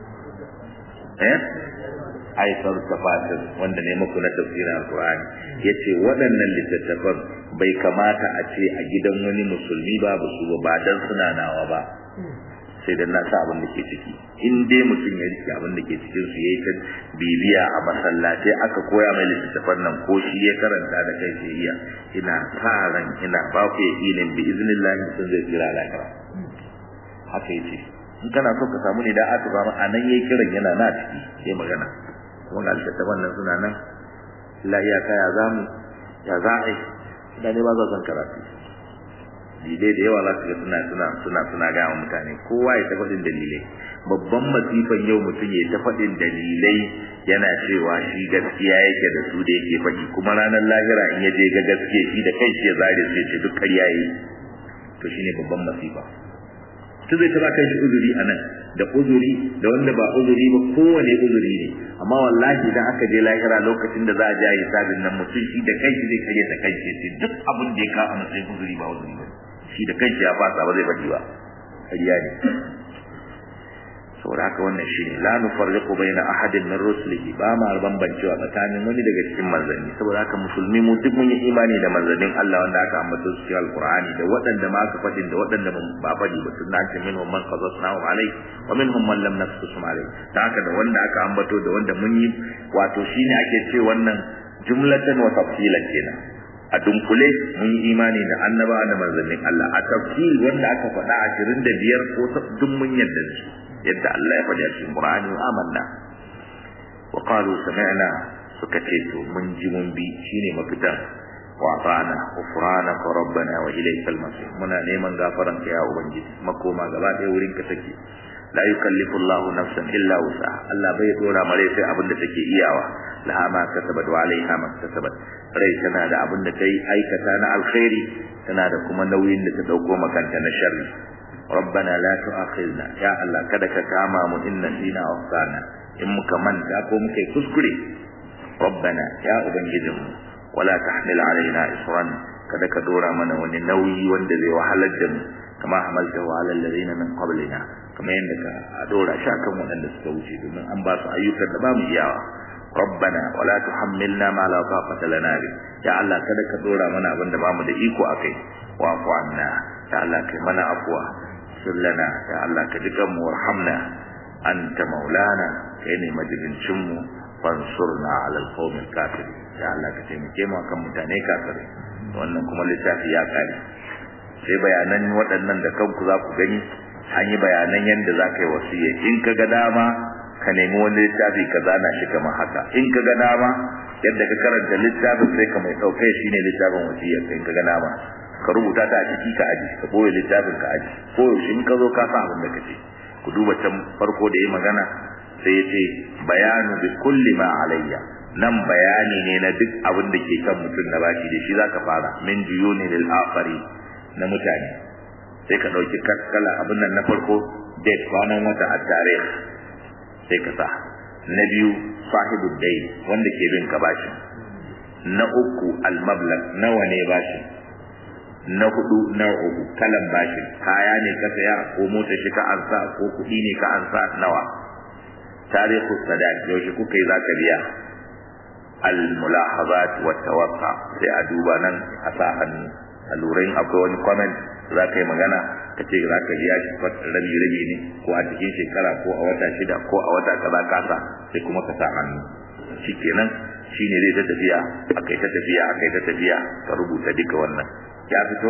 aitar tafatir wanda ne muku na tafsirin alqur'ani yace waɗannan littattafan bai kamata a ce a gidan wani musulmi babu su ba dan suna nawa ba sai dan na sa abin da ke ciki in dai mutum ya rike abin da ke cikin su yayi ta bibiya a masallaci aka koya mai littattafan nan ko shi ya karanta da kai sai iya ina karan ina ba ku yakinin bi iznillah sun zai kira lakara haka yace in kana so ka samu ne da aka ba anan yayi kiran yana na ciki sai magana kuma ga littattafan nan suna nan la iya kaya zamu ya za'i da ne ba za san karatu dalilai da yawa za su ga suna ga mutane kowa ya ta faɗin dalilai babban masifan yau mutum ya ta faɗin dalilai yana cewa shi gaskiya yake da su da yake faɗi kuma ranar lahira in ya je ga gaskiya shi da kai shi ya zare su ya ce duk ƙarya yi to shine babban masifa to zai taba kai shi uzuri anan da uzuri da wanda ba uzuri ba kowane uzuri ne amma wallahi idan aka je lahira lokacin da za a je hisabin nan mutum shi da kai shi zai kare da kai shi duk abin da ya ka a matsayin uzuri ba uzuri ba shi da kanshi ya fasa ba zai faɗi ba kariya ne saboda haka wannan shine la nufarriqu baina ahadin min rusulihi ba ma bambancewa tsakanin wani daga cikin manzanni saboda haka musulmi mu duk mun yi imani da manzannin Allah wanda aka ambata su cikin alqur'ani da waɗanda ma aka faɗi da waɗanda ba faɗi ba tun nan minhum man qasasnahu alai wa minhum man lam naqsusum alai da haka da wanda aka ambato da wanda mun yi wato shine ake ce wannan jumlatan wa tafsilan kenan a dunkule mun yi imani da annabawa da manzannin Allah a tafsil wanda aka faɗa 25 ko duk mun yadda su yadda Allah ya faɗi a cikin Qur'ani amanna wa qalu sami'na suka ce to mun ji mun bi shine mafita wa ata'na ghufranaka rabbana wa ilaykal masir muna neman gafaran ka ya ubangiji makoma gaba ɗaya wurin ka take la yukallifu Allahu nafsan illa wusaha Allah bai dora mare sai abin da take iyawa laha ma kasabat wa alaiha ma kasabat rai tana da abin da kai aikata na alkhairi tana da kuma nauyin da ta dauko makanta na sharri rabbana la tu'akhidna ya Allah kada ka kama mu inna sina afsana in muka manta ko muka yi kuskure rabbana ya ubangijinmu wala tahmil alaina isran kada ka dora mana wani nauyi wanda zai wahalar da mu kama hamaltahu ala alladhina min qablina kama yanda ka dora shi akan waɗanda suka wuce domin an ba su ayyukan da ba mu iyawa rabbana wala tuhammilna ma la taqata lana bi ya Allah kada ka dora mana abin da bamu da iko akai wa'fu anna ya Allah kai mana afwa sallana ya Allah ka jikan mu warhamna anta maulana kai ne majibincin mu fansurna ala alqawmi alkafirin ya Allah ka taimake mu akan mutane kafirai wannan kuma littafi ya kare sai bayanan waɗannan da kanku za ku gani an yi bayanan yadda za ka yi wasiya in ka ga dama ka nemi wani littafi ka zana shi kamar haka in ka ga dama yadda ka karanta littafin sai ka mai ɗaukai shi ne littafin wasiya in ka ga dama ka rubuta ta a ciki ka aji ka boye littafin ka aji ko yaushe in ka zo ka sa abin da ka ce ku duba can farko da ya magana sai ya ce bayanu bi kulli ma alayya nan bayani ne na duk abin da ke kan mutum na bashi da shi zaka fara min juyuni lil akhari na mutane sai ka dauki kaskala abin nan na farko date kwanan wata a tarikh sai ka sa na biyu sahibud dayn wanda ke bin ka bashi na uku al mablag nawa ne bashi na hudu na uku kalan bashi kaya ne ka saya ko mota shi ka ansa ko kudi ne ka ansa nawa tarihu sadaq yaushe kuka yi zaka biya al mulahazat wa tawaqqa sai a duba nan a sa hannu alurin akwai wani comment za ka yi magana ka ce za ka biya shi rabi ne ko a cikin shekara ko a wata shida ko a wata kaza kasa sai kuma ka sa hannu shikenan shine zai ta tafiya akai ta tafiya ka rubuta duka wannan ya fito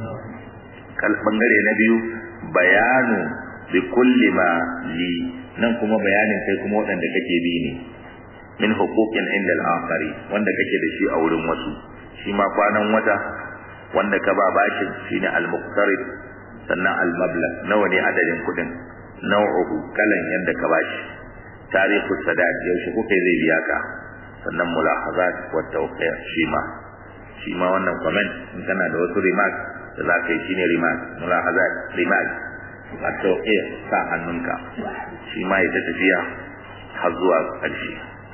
kal bangare na biyu bayanu bi kulli ma li nan kuma bayanin kai kuma wadanda kake bi ne min huquqin inda al-akhari wanda kake da shi a wurin wasu shi ma kwanan wata wanda ka ba bashi shine al-muqtarid sannan al-mablag nawa ne adadin kudin nau'uhu kalan yanda ka bashi tarihu sadaq yaushe kuka zai biya ka sannan mulahazat wa tawqi' shi ma wannan comment in kana da wasu remark da za ka yi shine remark mulahazat remark a tawqi' sa hannunka shi ma ya tafiya har zuwa ƙarshe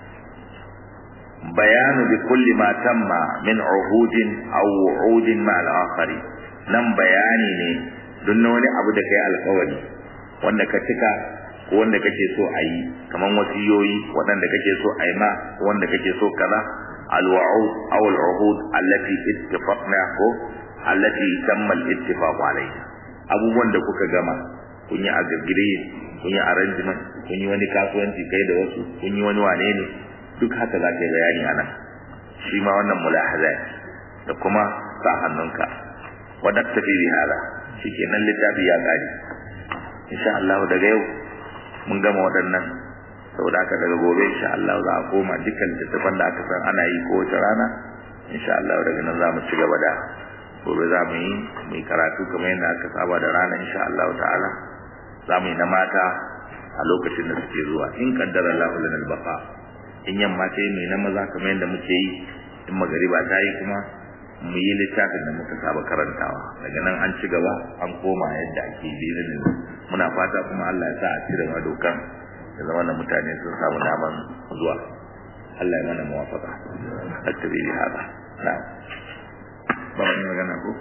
bayanu bi kulli ma tamma min uhudin aw wu'udin ma al-akhari nan bayani ne don wani abu da kai alƙawari wanda ka cika ko wanda kake so a yi kaman wasiyoyi waɗanda kake so a yi ma ko wanda kake so kaza al-wa'ud aw al-uhud allati ittifaqna ko allati tamma al-ittifaq alayha abubuwan da kuka gama kun yi agreement kun yi arrangement kun yi wani kasuwanci kai da wasu kun yi wani wane ne duk haka za ka yi bayani a nan shi ma wannan mulahaza da kuma sa hannunka wadda tafi bi hada shi ke nan littafi ya ƙari insha Allah daga yau mun gama waɗannan saboda haka daga gobe insha Allah za a koma dukkan littattafan da aka san ana yi kowace rana insha Allah daga nan za mu ci gaba da gobe za mu yi karatu kamar yadda aka saba da rana insha Allah ta'ala za mu yi na mata a lokacin da suke zuwa in kaddara Allahu lana al-baqa in yamma sai mai na maza kamar yadda muke yi in magariba ta yi kuma mu yi littafin da muka saba karantawa daga nan an ci gaba an koma yadda ake yi muna fata kuma Allah ya sa a cire ma dokan da zama da mutane sun samu naman zuwa Allah ya mana muwafaka at-tabiri hada na'am ba mun magana ko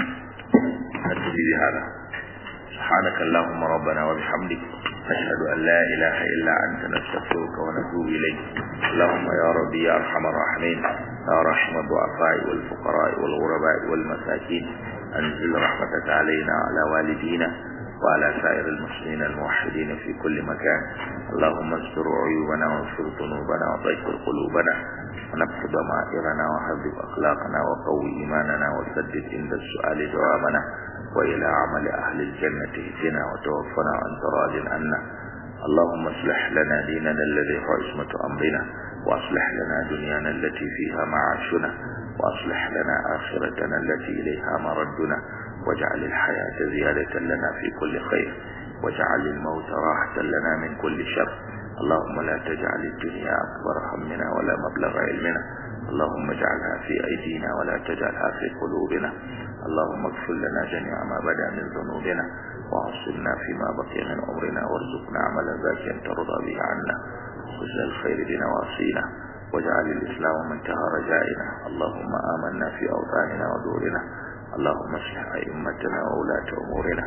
at-tabiri hada سبحانك اللهم ربنا وبحمدك نشهد أن لا إله إلا أنت نستغفرك ونتوب إليك اللهم يا ربي يا أرحم الراحمين يا رحم الضعفاء والفقراء والغرباء والمساكين أنزل رحمتك علينا وعلى والدينا وعلى سائر المسلمين الموحدين في كل مكان اللهم استر عيوبنا واغفر ذنوبنا وطهر قلوبنا ونقض ضمائرنا وحذب أخلاقنا وقوي إيماننا وسدد عند السؤال جوابنا وإلى عمل أهل الجنة اهدنا وتوفنا وأنت راض عنا اللهم اصلح لنا ديننا الذي هو عصمة أمرنا وأصلح لنا دنيانا التي فيها معاشنا وأصلح لنا آخرتنا التي إليها مردنا واجعل الحياة زيادة لنا في كل خير واجعل الموت راحة لنا من كل شر اللهم لا تجعل الدنيا أكبر همنا ولا مبلغ علمنا اللهم اجعلها في أيدينا ولا تجعلها في قلوبنا اللهم اغفر لنا جميع ما بدا من ذنوبنا وعصمنا فيما بقي من عمرنا وارزقنا عملا زاكيا ترضى به عنا وخذل الخير بنواصينا واجعل الإسلام منتهى رجائنا اللهم آمنا في أوطاننا ودورنا اللهم اصلح أئمتنا وولاة أمورنا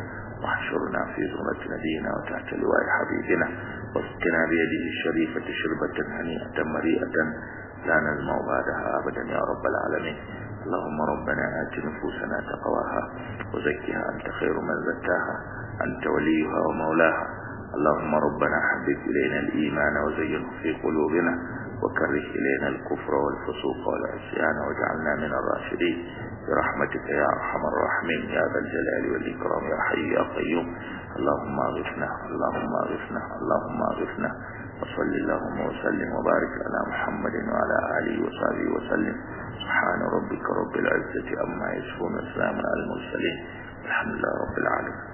واحشرنا في زمرة نبينا وتحت لواء حبيبنا واسقنا بيده الشريفة شربة هنيئة مريئة لا نزمع بعدها أبدا يا رب العالمين. اللهم ربنا آت نفوسنا تقواها وزكها أنت خير من زكاها أنت وليها ومولاها. اللهم ربنا حبب إلينا الإيمان وزينه في قلوبنا وكره إلينا الكفر والفسوق والعصيان واجعلنا من الراشدين برحمتك يا أرحم الراحمين يا ذا الجلال والإكرام يا حي يا قيوم. اللهم أغثنا اللهم أغثنا اللهم أغثنا وصل اللهم وسلم وبارك على محمد وعلى آله وصحبه وسلم. سبحان ربك رب العزة عما يصفون وسلام على المرسلين والحمد لله رب العالمين.